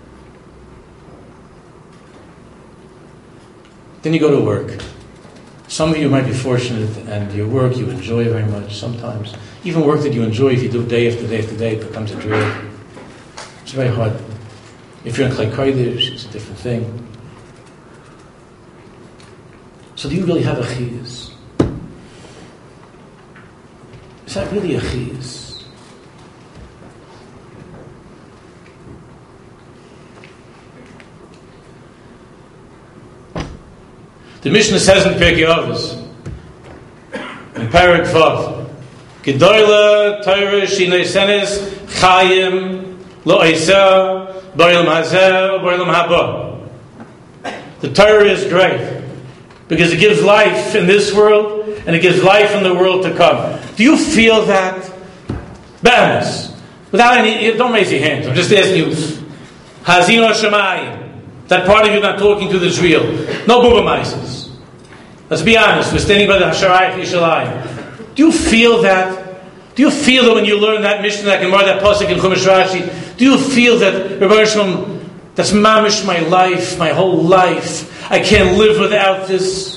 Then you go to work. Some of you might be fortunate and your work you enjoy very much sometimes. Even work that you enjoy, if you do day after day after day, it becomes a drag. It's very hard. If you're in Klei Kodesh, it's a different thing. So do you really have a chiyus? Is that really a chiyus? The Mishnah says in Pirkei Avos, in Perek Vav, Gedoyle Torah Shinosenes Chayim Lo Eisa Boilam Hazer Boilam Haba. The Torah is great because it gives life in this world and it gives life in the world to come. Do you feel that? Be'emes. Without any, don't raise your hands. I'm just asking you. Hazino Shemayim. That part of you not talking to that's real. No bubamaises. Let's be honest. We're standing by the Hasharayich Yishalayim. Do you feel that? Do you feel that when you learn that Mishnah, that Gemara, that pasuk in Chumash Rashi? Do you feel that Rebbe Shalom, that's mamish my life, my whole life? I can't live without this.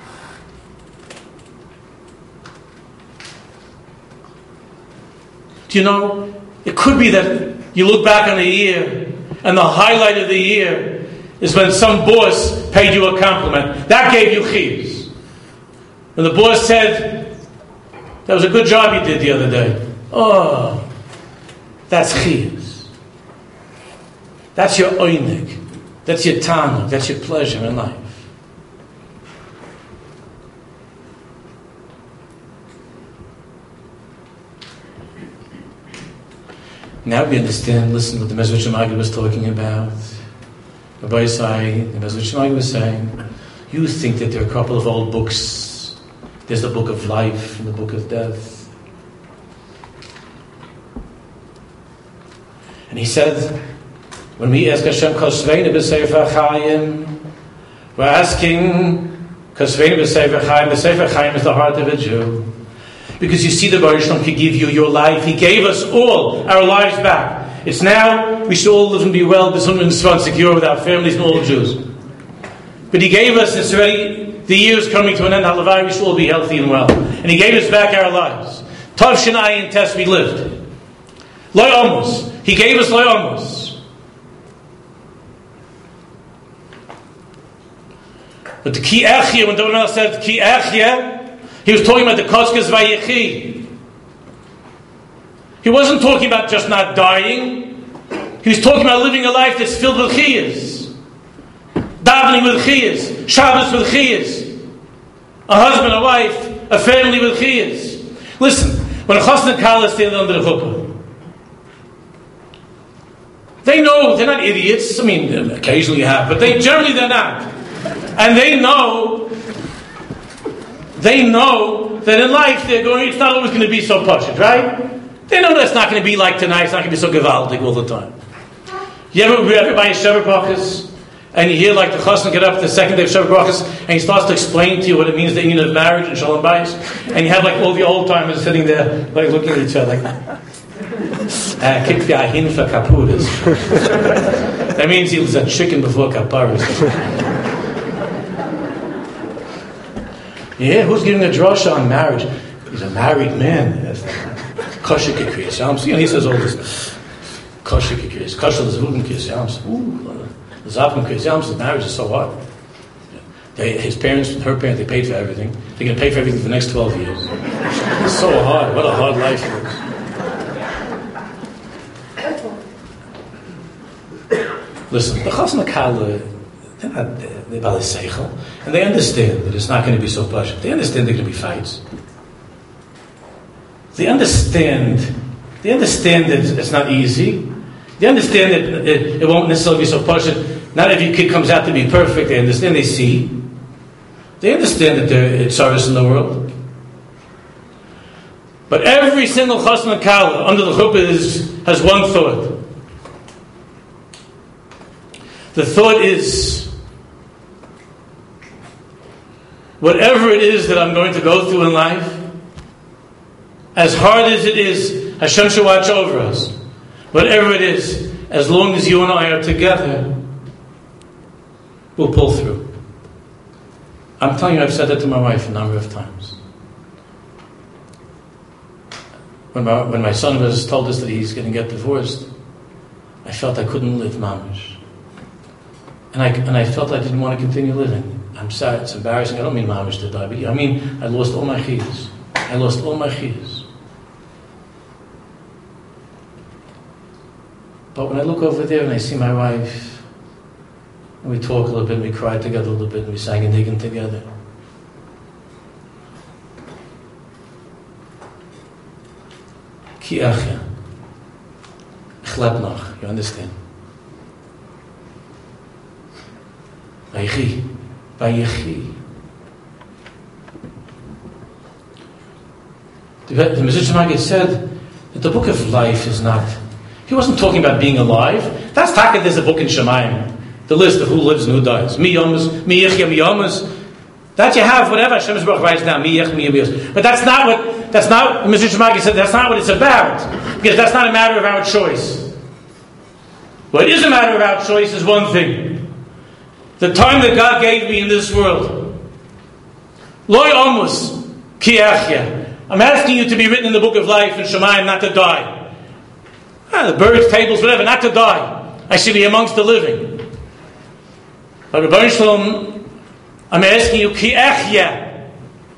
Do you know? It could be that you look back on a year, and the highlight of the year is when some boss paid you a compliment. That gave you chiyus. When the boss said, that was a good job you did the other day. Oh, that's chiyus. That's your oinig. That's your tanuk. That's your pleasure in life. Now we understand, listen what the Mezritch Magid was talking about. Rabbi Yisai, the Mezritch Magid was saying, you think that there are a couple of old books. There's the book of life and the book of death. And he said, when we ask Hashem, Kosveinu b'Sefer Chaim, we're asking, Kosveinu b'Sefer Chaim, the Sefer Chaim is the heart of a Jew. Because you see, the Baruch Shalom could give you your life. He gave us all our lives back. It's now, we should all live and be well, besund and secure with our families and all Jews. But He gave us, it's already, the year's coming to an end, halavai, we should all be healthy and well. And He gave us back our lives. Tov Shinai and Test, we lived. Loy Amos. He gave us Loy Amos. But the Ki Echya, when David said Ki Echya, he was talking about the Koskas Vayechi. He wasn't talking about just not dying. He was talking about living a life that's filled with chiyas. Davening with chiyas. Shabbos with chiyas. A husband, a wife, a family with chiyas. Listen, when a chassan and kala stand under the chuppah, they know, they're not idiots. I mean, occasionally you have, but they generally they're not. And they know They know that in life they're going. It's not always going to be so pashut, right? They know that it's not going to be like tonight. It's not going to be so gewaldig all the time. You ever, you ever buy a Shabbat brachas, and you hear like the chassan get up the second day of Shabbat brachas, and he starts to explain to you what it means, the union of marriage and shalom bayis, and you have like all the old timers sitting there, like looking at each other, like. Kick the ahin for kapuras. That means he was a chicken before kaparas. Yeah, who's giving a drasha on marriage? He's a married man. Kosher kikriyas yams. You know, he says all this. Kosher kikriyas. Kosher l'zvugim kikriyas yams. Ooh, l'zavim kikriyas yams. The marriage is so hard. They, his parents, her parents, they paid for everything. They're going to pay for everything for the next twelve years. It's so hard. What a hard life it is. Listen, the chassan kala, they're not they're bali seichel, and they understand that it's not going to be so pashut. They understand there are going to be fights. They understand. They understand that it's not easy. They understand that it, it won't necessarily be so pashut. Not every kid comes out to be perfect. They understand. They see. They understand that it's service in the world. But every single chassan kala under the chuppah is has one thought. The thought is, whatever it is that I'm going to go through in life, as hard as it is, Hashem should watch over us. Whatever it is, as long as you and I are together, we'll pull through. I'm telling you, I've said that to my wife a number of times. When my, when my son was told us that he's going to get divorced, I felt I couldn't live mamish. And I, and I felt I didn't want to continue living. I'm sorry, it's embarrassing. I don't mean mamish to die, but I mean I lost all my chiyus. I lost all my chiyus. But when I look over there and I see my wife, and we talk a little bit, and we cried together a little bit, and we sang a niggin together. Ki achya. Ich leb noch, you understand? Vayechi. Vayechi. The Mesilas Maggid said that the book of life is not. He wasn't talking about being alive. That's taka. There's a book in Shemayim, the list of who lives and who dies. Mi yomas, mi yichya, mi yomas. That you have whatever Hashem Baruch writes down. Mi yich, mi yomas. But that's not what. That's not. Mesilas Maggid said that's not what it's about, because that's not a matter of our choice. What is a matter of our choice is one thing: the time that God gave me in this world. Loy omus ki achya. I'm asking you to be written in the book of life in Shemayim, not to die. Ah, the birds, tables, whatever, not to die. I should be amongst the living. But Rebbeinu Shalom, I'm asking you, ki echya.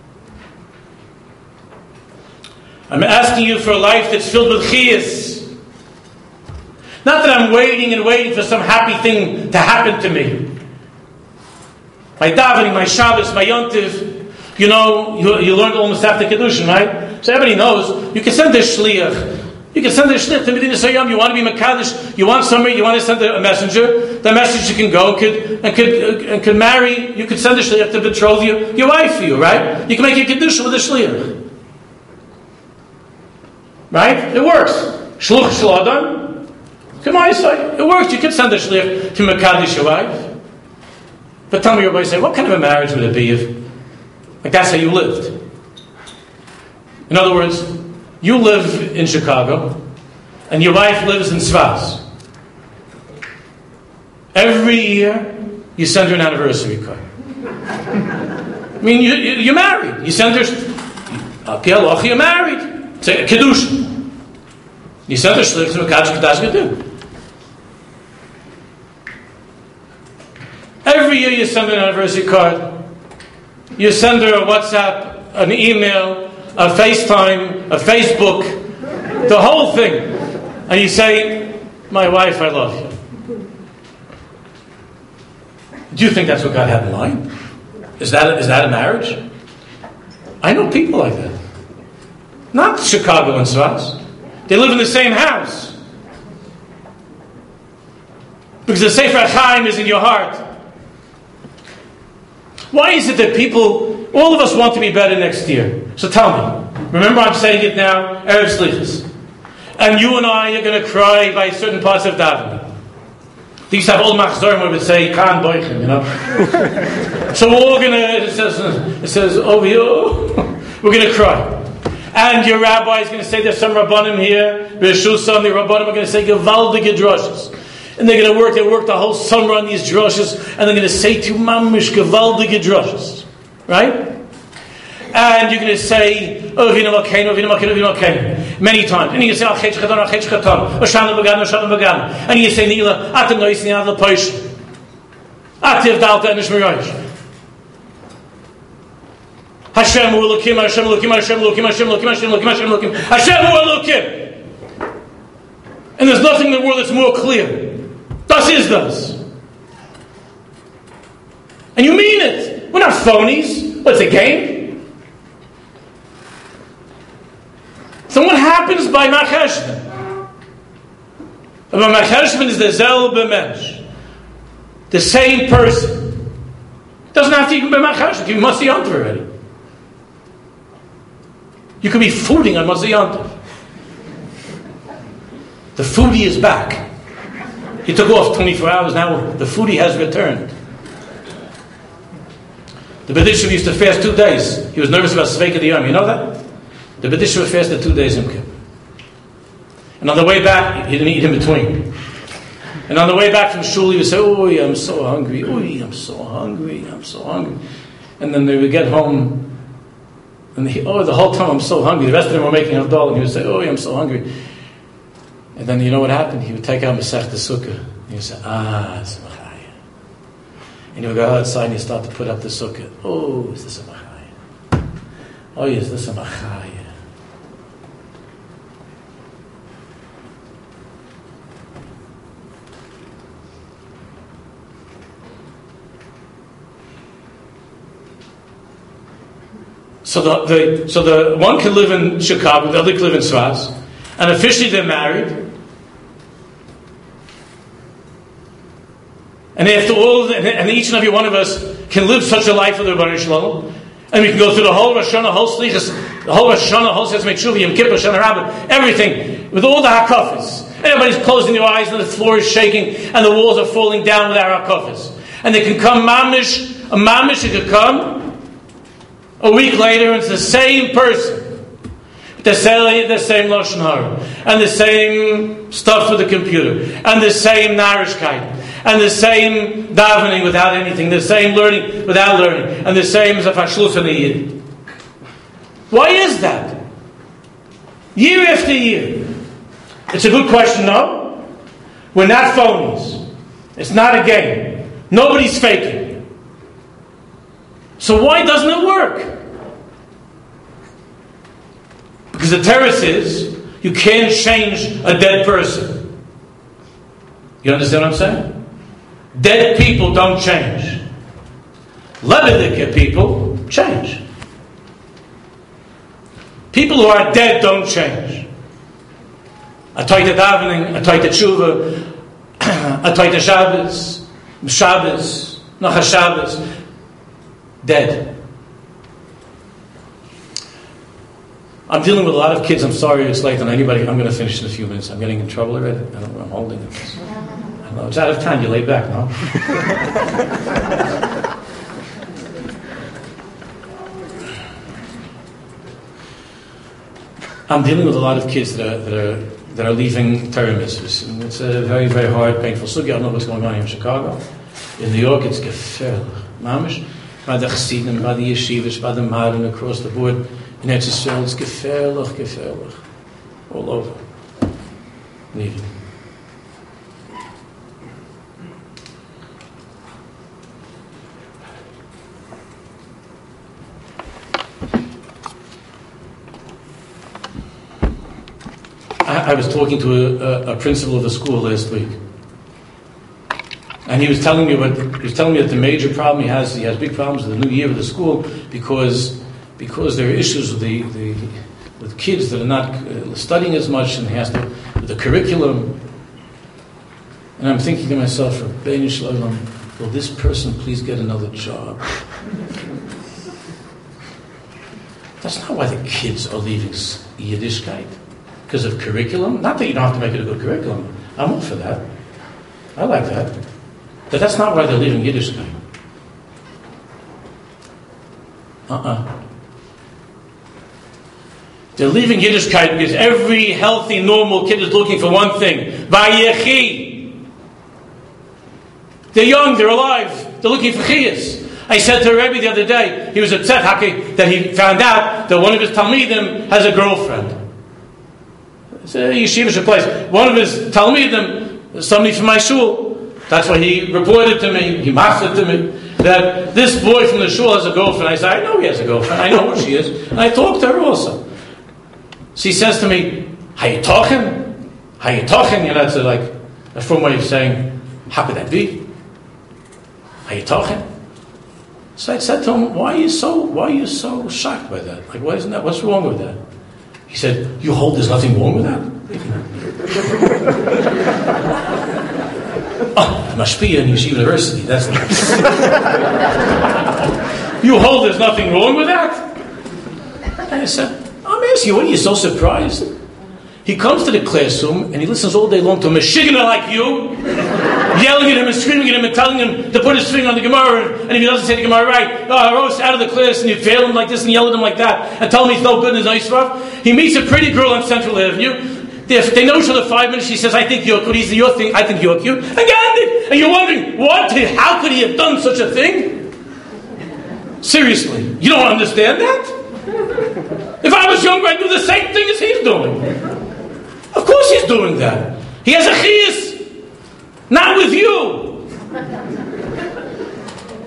I'm asking you for a life that's filled with chiyas. Not that I'm waiting and waiting for some happy thing to happen to me. My davening, my Shabbos, my Yontiv. You know, you, you learned almost after Kedushin, right? So everybody knows, you can send a shliach. You can send a shliach to Medina Sayyam. You want to be Mekadosh. You want somebody, you want to send a messenger. The messenger can go and could, and could, and could marry. You could send a shliach to betroth you, your wife for you, right? You can make a Kedushin with a shliach. Right? It works. Shluch shladam. Come on, it works. You can send a shliach to Mekadosh your wife. But tell me, everybody say, what kind of a marriage would it be if like that's how you lived? In other words, you live in Chicago, and your wife lives in Svaz. Every year, you send her an anniversary card. I mean, you, you, you're married. You send her, okay, Allah, you're married. It's a Kiddush. You send her shlichs to Mekadosh Kedash Gedu. Every year, you send her an anniversary card. You send her a WhatsApp, an email, a FaceTime, a Facebook, the whole thing. And you say, my wife, I love you. Do you think that's what God had in mind? Is that, is that a marriage? I know people like that. Not Chicago and Svaz. They live in the same house. Because the Sefer HaChaim is in your heart. Why is it that people, all of us want to be better next year? So tell me. Remember, I'm saying it now, Erev Slichas. And you and I are going to cry by certain parts of davening. They used to have old machzorim where it would say, Khan Boichem, you know. So we're all going to, it says, it says, over here, we're going to cry. And your rabbi is going to say, there's some Rabbanim here, Rishusam, the Rabbanim are going to say, Gevaldige drushes. And they're going to work, they work the whole summer on these drushes, and they're going to say to you, Mamish Gevaldige drushes. Right? And you're going to say, oh, Vina Malkeinu, Vina Malkeinu, Vina Malkeinu. Many times. And you say, Al-Chetch Chatan, Al-Chetch Chatan. Oshana Bagan, Oshana Bagan. And you say, Nila, Atem Nois Niad L'Poish. Ativ Dalta Enish Mirayish. Hashem Hu Elokim, Hashem Elokim, Hashem Elokim, Hashem Elokim, Hashem Elokim, Hashem Elokim. Hashem Hu Elokim. And there's nothing in the world that's more clear. Das is das. And you mean it. We're not phonies. What's a game? So what happens by Macheshvan? By Macheshvan is the Zel B'Mensh. The same person. Doesn't have to even be Macheshvan. You must be Yontiv already. You could be fooding on Matzah Yontiv. The foodie is back. He took off twenty-four hours, now the foodie has returned. The B'dishim used to fast two days. He was nervous about Sveika Diyam, you know that? The B'dishim fasted two days in Kippur. And on the way back, he didn't eat in between. And on the way back from shul, he would say, oh, I'm so hungry, oh, I'm so hungry, I'm so hungry. And then they would get home, and he, oh, the whole time I'm so hungry. The rest of them were making Havdalah, and he would say, oh, I'm so hungry. And then you know what happened? He would take out Masech the Sukkah. And he would say, ah, Zmachaya. And you go outside and you start to put up the sukkah. Oh, is this a machaya? Oh, is this a machaya? So the, the so the one can live in Chicago, the other can live in Svaz, and officially they're married. And after all, and each and every one of us can live such a life with the Rebbeinu Shalom, and we can go through the whole Rosh Hashanah, whole Slichas, the whole Rosh Hashanah, whole Sesame Tshuva, Yom Kippur, Shana Rabbah, everything with all the hakafas. Everybody's closing their eyes, and the floor is shaking, and the walls are falling down with our hakafas. And they can come mamish, a mamish, it could come. A week later, it's the same person, the same, the same lashon hara, and the same stuff with the computer, and the same narishkeit, and the same davening without anything, the same learning without learning, and the same as a fashlus and a yid. Why is that? Year after year. It's a good question, no? We're not phonies. It's not a game. Nobody's faking. So why doesn't it work? Because the terrace is, you can't change a dead person. You understand what I'm saying? Dead people don't change. Leviticate people change. People who are dead don't change. A toita davening, a toita tshuva, a toita Shabbos, Shabbos, Nacha Shabbos, dead. I'm dealing with a lot of kids. I'm sorry it's late on anybody. I'm going to finish in a few minutes. I'm getting in trouble already. I don't know. I'm holding it. I don't know. It's out of time. You lay back, no? I'm dealing with a lot of kids that are that are that are leaving Torah mitzvahs, and it's a very very hard, painful sugya. I don't know what's going on here in Chicago. In New York, it's gefährlich, mamish. By the chassidim, by the yeshivas, by the modern, across the board. In Eretz Yisrael, it's gefährlich, gefährlich, all over. Leaving. I, I was talking to a, a, a principal of the school last week, and he was telling me what he was telling me that the major problem he has. He has big problems with the new year of the school because. Because there are issues with the, the with kids that are not uh, studying as much, and has to with the curriculum. And I'm thinking to myself, Rabbeinu Shalom, will this person please get another job? That's not why the kids are leaving Yiddishkeit, because of curriculum. Not that you don't have to make it a good curriculum. I'm all for that. I like that. But that's not why they're leaving Yiddishkeit. Uh-uh. They're leaving Yiddishkeit because every healthy, normal kid is looking for one thing. Vayechi. They're young, they're alive, they're looking for chiyas. I said to Rebbe the other day, he was upset that he found out that one of his Talmidim has a girlfriend. It's a yeshivish place. One of his Talmidim, somebody from my shul, that's why he reported to me, he mastered to me, that this boy from the shul has a girlfriend. I said, I know he has a girlfriend, I know who she is. And I talked to her also. She says to me, how you talking? How you talking? You know, that's a, like a firm way of saying, how could that be? How you talking? So I said to him, why are you so why are you so shocked by that? Like, why isn't that? What's wrong with that? He said, you hold there's nothing wrong with that? Oh, Mashpia in Yeshiva University, that's nice. You hold there's nothing wrong with that? And I said, I'm asking you, what are you so surprised? He comes to the classroom and he listens all day long to a Meshiganer like you, yelling at him and screaming at him and telling him to put his finger on the Gemara, and if he doesn't say the Gemara right, oh, roast out of the class, and you fail him like this and yell at him like that, and tell him he's no good and he's nice rough. He meets a pretty girl on Central Avenue. They, they know each other five minutes. She says, I think you're good. He's your thing. I think you're cute. Again, and you're wondering, what? How could he have done such a thing? Seriously, you don't understand that? If I was younger, I'd do the same thing as he's doing. Of course he's doing that. He has a chiyus. Not with you.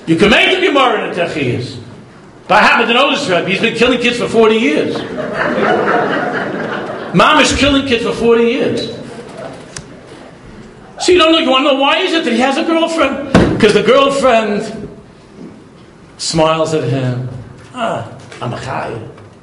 You can make the Gemara in a Techiyas. But I happen to know this Rebbe. He's been killing kids for forty years. Mom is killing kids for forty years. So you don't know, you want to know why is it that he has a girlfriend? Because the girlfriend smiles at him. Ah, I'm a chayil.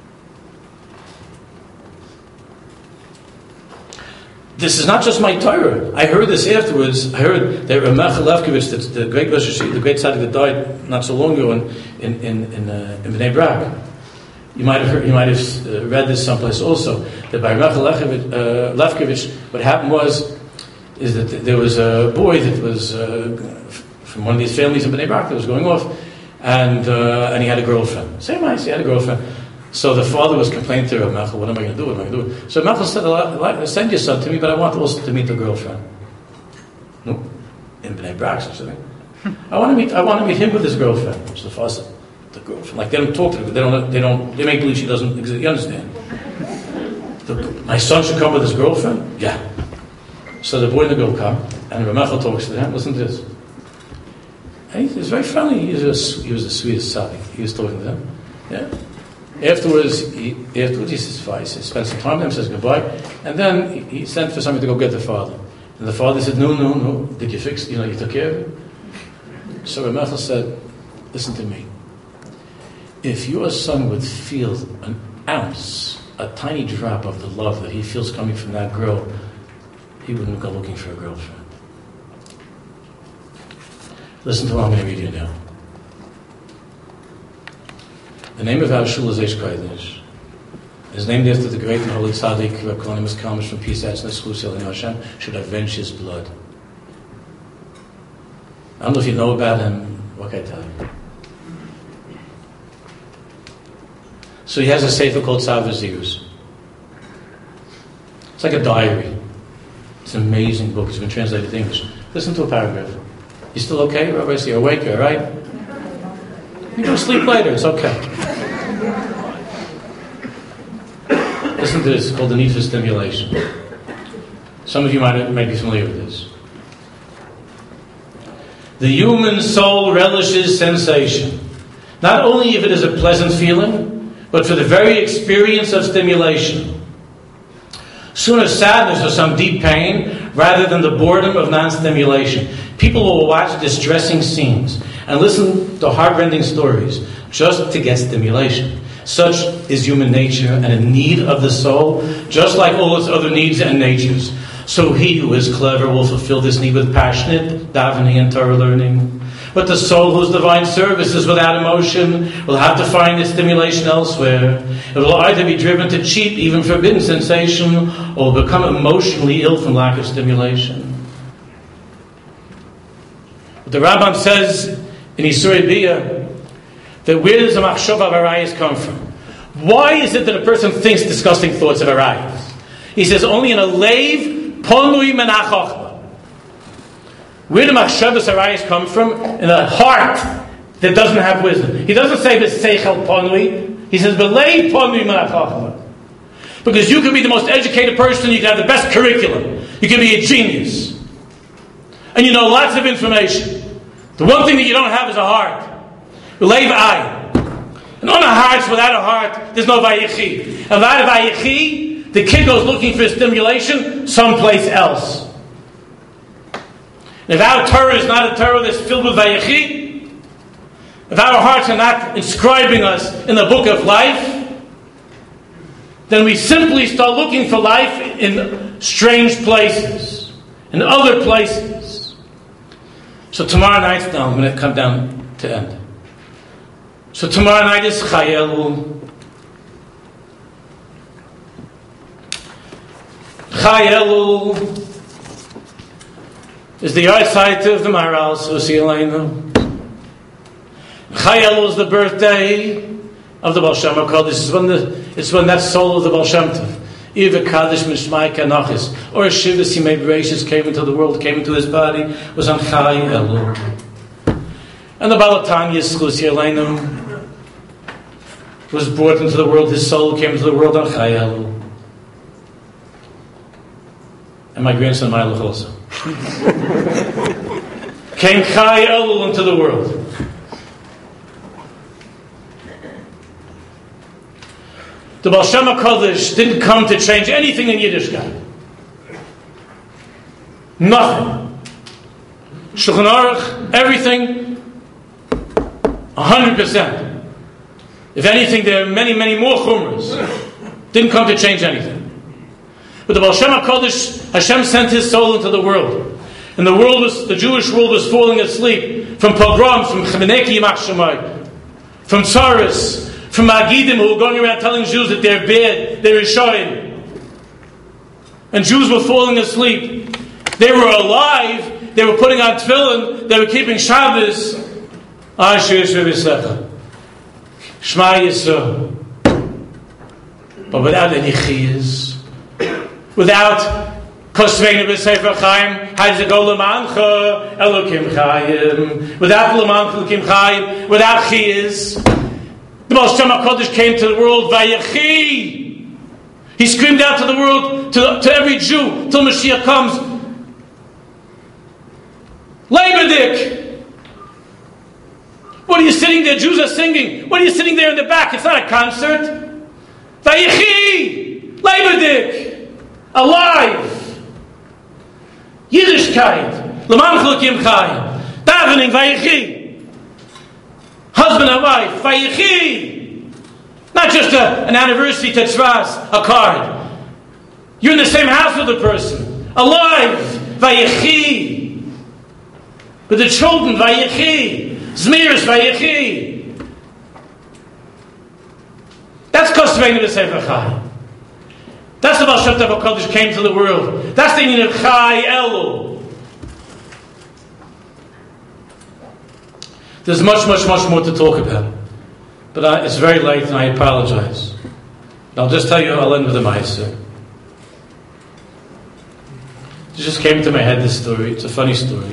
This is not just my Torah. I heard this afterwards. I heard that Ramach Lefkovich, the, the great Rosh Hashiva, the great tzaddik that died not so long ago in in in, in, uh, in Bnei Brak. You might have heard, you might have uh, read this someplace also. That by Ramach Lefkovich, uh, Lefkovich, what happened was is that there was a boy that was uh, from one of these families in Bnei Brak that was going off, and uh, and he had a girlfriend. Same ice, he had a girlfriend. So the father was complaining to Rav Mechel, what am I going to do? What am I going to do? So Mechel said, send your son to me, but I want also to meet the girlfriend. No, in Bnei Brak, something. I want to meet. I want to meet him with his girlfriend. So the father said, the girlfriend. Like they don't talk to her. They don't. They don't. They make believe she doesn't exist. You understand? The, my son should come with his girlfriend. Yeah. So the boy and the girl come, and Rav Mechel talks to them. Listen to this. And he was very friendly. He was a, he was the sweetest tzaddik. He was talking to them. Yeah. Afterwards, he, afterwards he says, "Fine." He says, spent some time with them, says goodbye, and then he, he sent for somebody to go get the father. And the father said, "No, no, no. Did you fix? You know, you took care of it." So Rav Mechel said, "Listen to me. If your son would feel an ounce, a tiny drop of the love that he feels coming from that girl, he wouldn't go looking for a girlfriend." Listen to what I'm going to read you now. The name of our shul is Eish Kodesh. It is named after the great and holy tzaddik, Reb Kalonimus Kalmish from Peace Asna Schlusil, and Hashem should avenge his blood. I don't know if you know about him. What can I tell you? So he has a sefer called Tzav V'Zirus. It's like a diary. It's an amazing book. It's been translated to English. Listen to a paragraph. You still okay, Rabbi? You're awake, all right? You go to sleep later. It's okay. Listen to this. It's called the need for stimulation. Some of you might, might be familiar with this. The human soul relishes sensation, not only if it is a pleasant feeling, but for the very experience of stimulation. Sooner sadness or some deep pain rather than the boredom of non-stimulation. People will watch distressing scenes and listen to heartrending stories just to get stimulation. Such is human nature and a need of the soul, just like all its other needs and natures. So he who is clever will fulfill this need with passionate davening and Torah learning. But the soul whose divine service is without emotion will have to find its stimulation elsewhere. It will either be driven to cheap, even forbidden sensation, or will become emotionally ill from lack of stimulation. But the Rambam says in Isurei Biyah that where does the machshava of arayos come from? Why is it that a person thinks disgusting thoughts of arayos? He says only in a leiv ponui menachachma. Where do machshavas arayos come from? In a heart that doesn't have wisdom. He doesn't say b'seichel ponui. He says b'leiv ponui menachachma. Because you could be the most educated person, you can have the best curriculum, you can be a genius, and you know lots of information. The one thing that you don't have is a heart. B'leiv ayin. And on a heart, without a heart, there's no vayichi. And without a vayichi, the kid goes looking for stimulation someplace else. And if our Torah is not a Torah that's filled with vayichi, if our hearts are not inscribing us in the book of life, then we simply start looking for life in strange places, in other places. So tomorrow night, now I'm going to come down to end. So tomorrow night is Chayelu. Chayelu is the eyesight of the Maharal Susi Elena. Chayelu is the birthday of the Baal Shem Tov. This is when the it's when that soul of the Baal Shem Tov, Iva Kaddish Mishmai Kanachis, or Shivas Yimei Bereshis came into the world, came into his body, was on Chayelu. And the Baal Tanya Susi Elena was brought into the world. His soul came into the world on Chayelu. And my grandson Ma'alach also came Chai Elul into the world. The Baal Shem HaKadosh didn't come to change anything in Yiddishkeit. Nothing. Shulchan Aruch, everything, a hundred percent. If anything, there are many, many more chumras. Didn't come to change anything. But the Baal Shem HaKadosh, Hashem sent His soul into the world. And the world was, the Jewish world was falling asleep from pogroms, from Chemeneki Yimach Shemai, from tsaras, from Magidim who were going around telling Jews that they're bad, they're Rishoyim. And Jews were falling asleep. They were alive, they were putting on tefillin, they were keeping Shabbos. Asher Yisrael Shema Yisrael. But without any chiyas, without Kosveinu b'Sefer Chaim, Hazegol L'mancha Elokim Chaim, without L'mancha Elokim Chaim, without chiyas, the Baal Shem HaKadosh came to the world Vayechi. He screamed out to the world, to, to every Jew, till Mashiach comes, Leibedik! What are you sitting there? Jews are singing. What are you sitting there in the back? It's not a concert. Vayechi! Leibedik! Alive! Yiddishkeit! L'man chlukim chayim! Davening! Vayechi! Husband and wife! Vayechi! Not just a, an anniversary to tzvas, a card. You're in the same house with the person. Alive! Vayechi! With the children, Vayechi. Zmiris, Vayechi. That's Kosveinu b'Sefer Chaim. That's the Baal Shem Tov HaKadosh came to the world. That's the meaning of Chai Elu. There's much, much, much more to talk about. But I, it's very late and I apologize. I'll just tell you, I'll end with a Ma'aser. It just came to my head, this story. It's a funny story.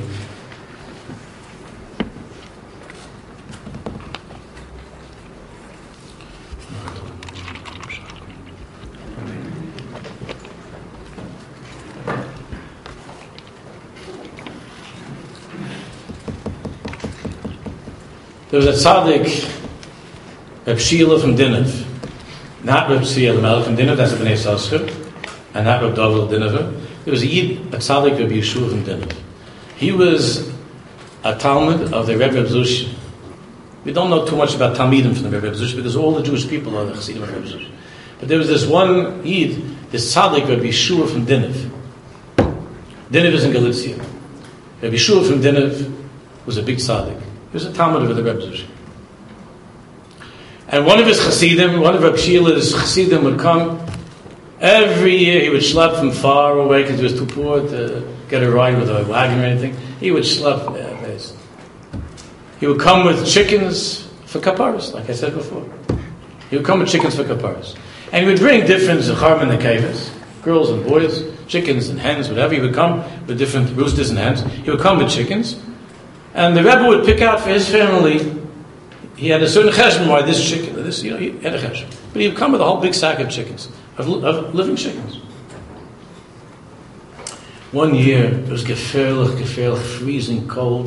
There was a tzaddik, Reb Shila from Dinov, not Reb Shila Melech from Dinov, that's a Bnei Yissaschar, and not Reb David Dinov. There was a Yid, a tzaddik Reb Yeshua from Dinov. He was a Talmud of the Rebbe Zush. We don't know too much about Talmidim from the Rebbe Zush because all the Jewish people are the Chassidim of Rebbe Zush. But there was this one Yid, this tzaddik Reb Yeshua from Dinov. Dinov is in Galicia. Reb Yeshua from Dinov was a big tzaddik. He was a Talmud of the Rebbe Zush. And one of his Chassidim, one of Reb Shila's Chassidim would come. Every year he would schlep from far away because he was too poor to get a ride with a wagon or anything. He would schlep. Uh, he would come with chickens for kaparas, like I said before. He would come with chickens for kaparas. And he would bring different Zecharim and Nekevas, girls and boys, chickens and hens, whatever. He would come with different roosters and hens. He would come with chickens. And the Rebbe would pick out for his family. He had a certain cheshbon why this chicken, this, you know, he had a cheshbon. But he would come with a whole big sack of chickens, of, of living chickens. One year, it was gefährlich, gefährlich, freezing cold.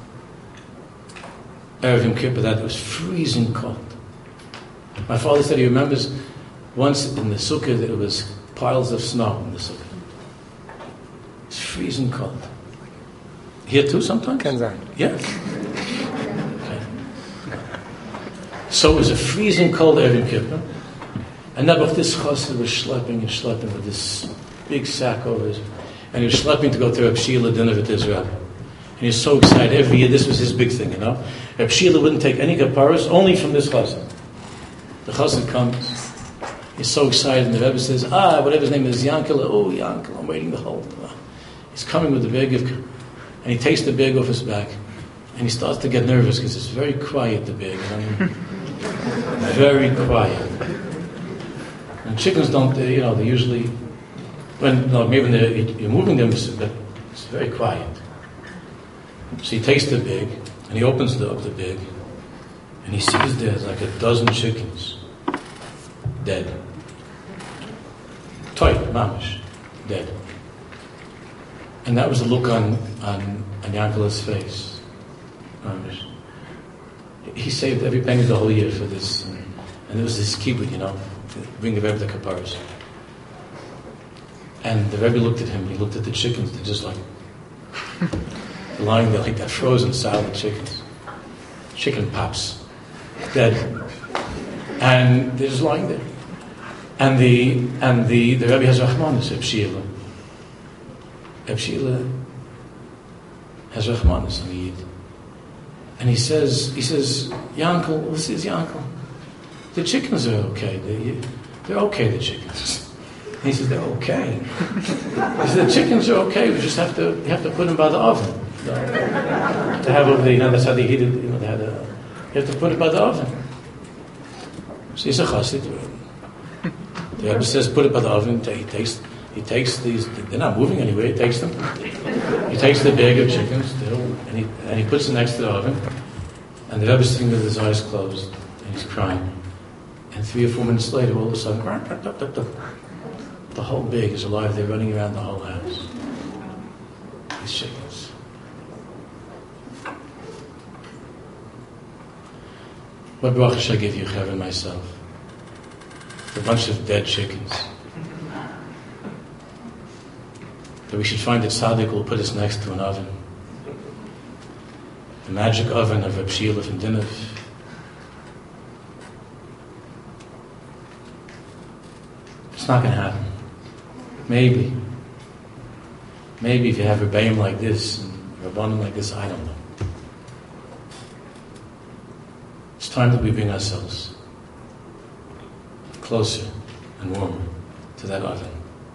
Erev Yom Kippur, that it was freezing cold. My father said he remembers once in the sukkah that it was piles of snow in the sukkah. It's freezing cold. Here too sometimes? Kenzai. Yeah. Okay. So it was a freezing cold Erev Yom Kippur. And now this chassid was schlepping and schlepping with this big sack over his, and he was schlepping to go to Reb Shila dinner with his Rebbe. And he was so excited. Every year, this was his big thing, you know. Reb Shila wouldn't take any kaparas, only from this chassid. The chassid comes. He's so excited, and the Rebbe says, ah, whatever his name is, Yankel. Oh, Yankel, I'm waiting the whole time. He's coming with the bag of, and he takes the bag off his back, and he starts to get nervous because it's very quiet, the bag. You know? Very quiet. And chickens don't, they, you know, they usually, when, no, maybe when you're moving them, it's, it's very quiet. So he takes the bag, and he opens the, up the bag, and he sees there's like a dozen chickens dead. Toy, mamish, dead. And that was the look on, on, on Yankel's face. Mamish. He saved every penny the whole year for this. And, And it was this kibbutz, you know, to bring the Rebbe the kapparas. And the Rebbe looked at him, he looked at the chickens, they're just like, lying there like that frozen salad chickens. Chicken pops, dead. And they're just lying there. And the and the, the Rebbe has Rachmanis, Reb Sheila. Reb Sheila has Rachmanis on the Yid. And he says, he says, Yankel, what's his Yankel? The chickens are okay. They, they're okay, the chickens. And he says, they're okay. He says, the chickens are okay, we just have to you have to put them by the oven. You know, to have over the, you know, that's how they heat it, you know, they had a, you have to put it by the oven. So he's a chassid. The Rebbe says, put it by the oven. He takes, he takes these. They're not moving anywhere. He takes them. He takes the bag of chickens, and he and he puts it next to the oven. And the Rebbe's sitting with his eyes closed, and he's crying. And three or four minutes later, all of a sudden, the whole bag is alive. They're running around the whole house. These chickens. What bracha should I give you, Chav, and myself? A bunch of dead chickens. That we should find that tzaddik will put us next to an oven. The magic oven of Reb Sheila from Dinov. It's not going to happen. Maybe. Maybe if you have a Rebbeim like this and a Rabbanim like this, I don't know. It's time that we bring ourselves closer and warmer to that oven.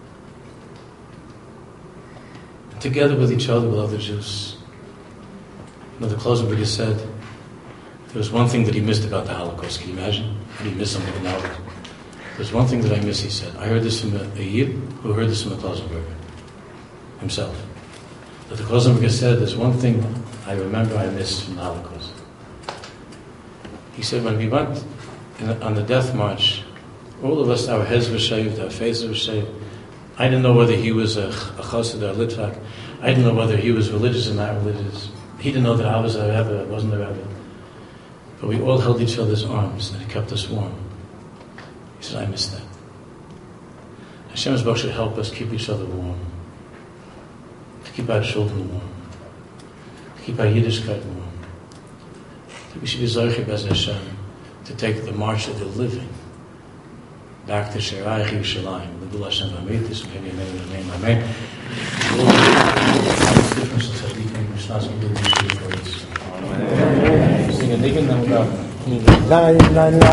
And together with each other, with other Jews. You know, the Klausenberger said there was one thing that he missed about the Holocaust. Can you imagine? How do you miss something in the Holocaust? There's one thing that I miss, he said. I heard this from a, a Yid who heard this from the Klausenberger himself. But the Klausenberger said, there's one thing I remember I missed from the Holocaust. He said, when we went in, on the death march, all of us, our heads were shaved, our faces were shaved. I didn't know whether he was a, a chassid or a litvak. I didn't know whether he was religious or not religious. He didn't know that I was a Rebbe, I wasn't a Rebbe. But we all held each other's arms and it kept us warm. He said, I miss that. Hashem's Baruch should help us keep each other warm. To keep our children warm. To keep our Yiddishkeit warm. That we should be Zoche Bez Hashem to take the march of the living back to Shirayich Yerushalayim. L'gul Hashem v'amitis, v'hem yamein v'amein amen. All the difference of tzaddikim, Mishnas, and Gil Yishri, for this. Sing a digging, then we'll go.